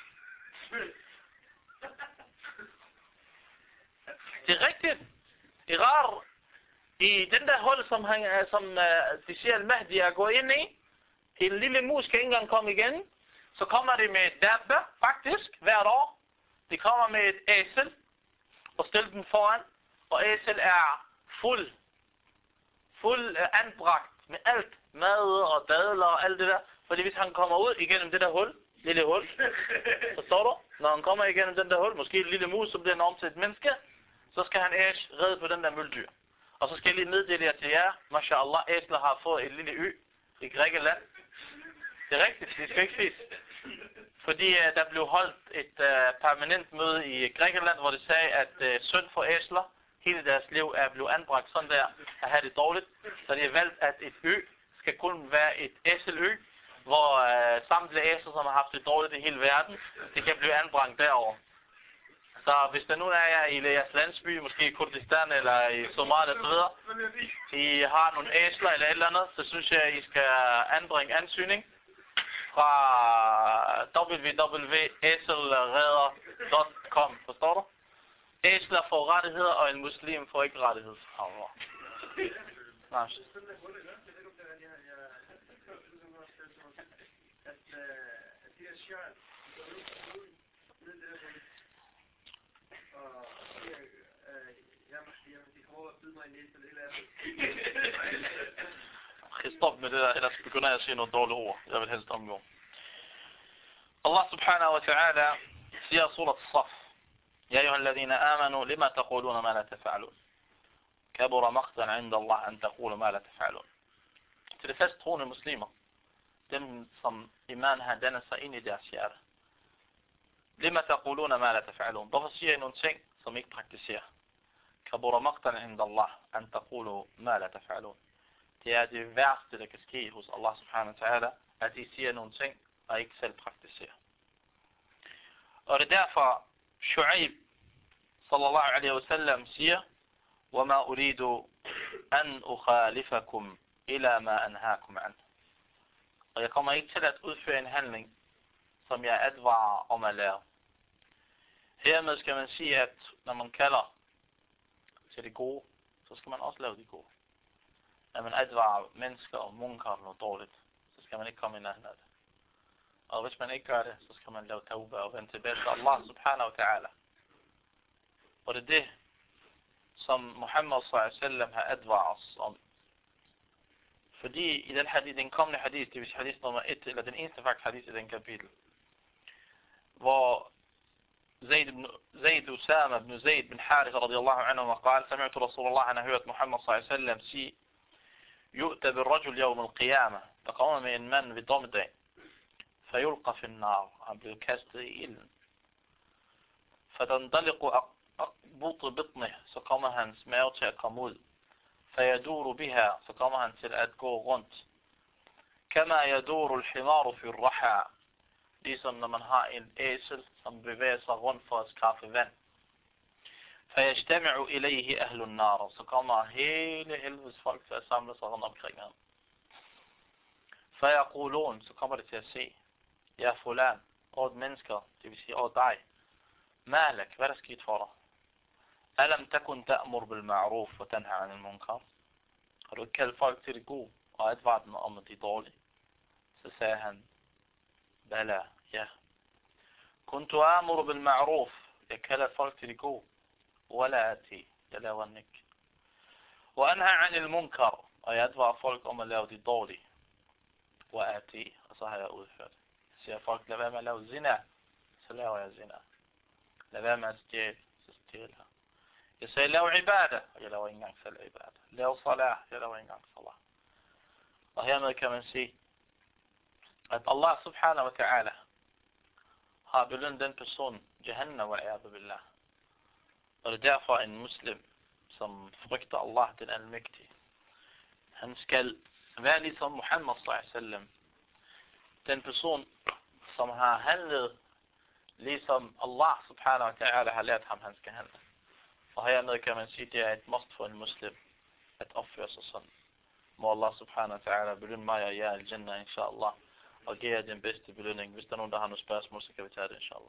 S1: Det er rigtigt. Irar, i den der hul, som de siger, al-Mahdi er gået ind i, en lille mus kan ikke engang komme igen, så kommer de med et dabbe, faktisk, hvert år. De kommer med et æsel, og stiller den foran, og æsel er fuld anbragt med alt, mad og dadler og alt det der. Fordi hvis han kommer ud igennem det der hul, lille hul, forstår du? Når han kommer igennem den der hul, måske et lille mus, som bliver enormt til et menneske, så skal han redde på den der møldyr. Og så skal jeg lige meddele jer til jer, mashallah, æsler har fået et lille ø i Grækenland. Det er rigtigt, det skal ikke siges. Fordi der blev holdt et permanent møde i Grækenland, hvor det sagde, at synd for æsler, hele deres liv er blevet anbragt sådan der, at have det dårligt. Så de har valgt, at et ø skal kun være et æselø, hvor samtlige æsler, som har haft det dårligt i hele verden, det kan blive anbragt derover. Så hvis der nu er jer i jeres landsby, måske i Kurdistan eller i Somalia og så videre, I har nogle æsler eller et eller andet, så synes jeg, at I skal anbringe ansøgning fra www.æselredder.com. Forstår du? Æsler får rettigheder, og en muslim får ikke rettighedshaver. Nej. Stop med det der, ellers begynder jeg at sige nogle dårlige ord. Jeg vil helst omgå. Allah subhanahu wa ta'ala siger i surat Saf: يا أيها الذين آمنوا لما تقولون ما لا تفعلون كبر مقتا عند الله أن تقولوا ما لا تفعلون. Til de fast troende muslimer, dem som iman har dannet sig ind i deres hjerte. لما تقولون ما لا تفعلون. Hvorfor siger I nogle ting, som I ikke praktiserer? كبر مقتا عند الله أن تقولوا ما لا تفعلون. Det er det værste, der kan ske hos Allah subhanahu wa ta'ala, at I siger nogle ting, og ikke selv praktiserer. Og det er derfor, Shu'aib sallallahu alaihi wasallam siger: وَمَا أُرِيدُ أَنْ أُخَالِفَكُمْ إِلَى مَا أَنْهَاكُمْ عَنْهُ. Og jeg kommer ikke til at udføre en handling, som jeg advarer om at lave. Hermed skal man sige, at når man kalder til det gode, så skal man også lave det gode. Når man advarer mennesker og munkar noget dårligt, så skal man ikke komme i nærheden af det. Og hvis man ikke gør det, så skal man lave tauba og vende tilbage til Allah subhanahu wa ta'ala. Og det er det, som Muhammad sallallahu alaihi wasallam har advaret os om. Fordi i den hadith, den kommende hadith, det vil hadith nummer 1, eller den eneste faktisk hadith i den kapitel, hvor Usama ibn Zayd bin Harith radiyallahu anhu قال: سمعت رسول الله, han har hørt Muhammad sallallahu alaihi wasallam sige: يؤتى بالرجل يوم القيامة. Der kommer med en mand ved dommedag. فيلقى في النار. Han bliver kastet i ilden. فتندلق بطنه. Så kommer hans mave til at komme ud. فيدور بها. Så kommer han til at gå rundt. كما يدور الحمار في الرحى. Ligesom når man har en æsel, som bevæger sig rundt for at skaffe vand. فيجتمع إليه أهل النار. Så kommer hele helvedes folk til at samle sig rundt omkring ham. فيقولون. Så kommer det til at se: Ja fulan, og mennesker, det vil sige, og dig. Malak, hvad er der sket for dig? Alam takun ta'mur bil ma'ruf wa tanha 'anil munkar. Har du ikke kaldt folk til det gode og advaret dem om, at de er dårlige? Så sagde han: Bala, ja. Kuntu amur bil ma'ruf. Jeg kalder folk til det gode. Wala ati. Jeg laver den ikke. Wa anha 'anil munkar. Og jeg advarer folk om at lave det dårlige. Og så har jeg udført. Jeg siger folk, lad være med at lave zina, så laver jeg zina. Lad være med at stjæle, så stjæler jeg. Jeg siger, lav ibadah, og jeg laver ikke engang selv ibadah. Lav salah, jeg laver ikke engang salah. Og hermed kan man sige, at Allah subhanahu wa ta'ala har belønnet den person, Jahannam wa a'yadu billah. Og det er derfor en muslim, som frygter Allah, den almægtige, han skal være ligesom Muhammad sallallahu alaihi wasallam. Den person, som har handlet ligesom Allah subhanahu wa ta'ala har lært ham, han skal handle. Og hermed kan man sige, det er et must for en muslim at opføre sig sådan. Må Allah subhanahu wa ta'ala belønne mig og jer al-jannah, inshallah, og give jer den bedste belønning. Hvis der er nogen, der har nogle spørgsmål, så kan vi tage det, inshallah.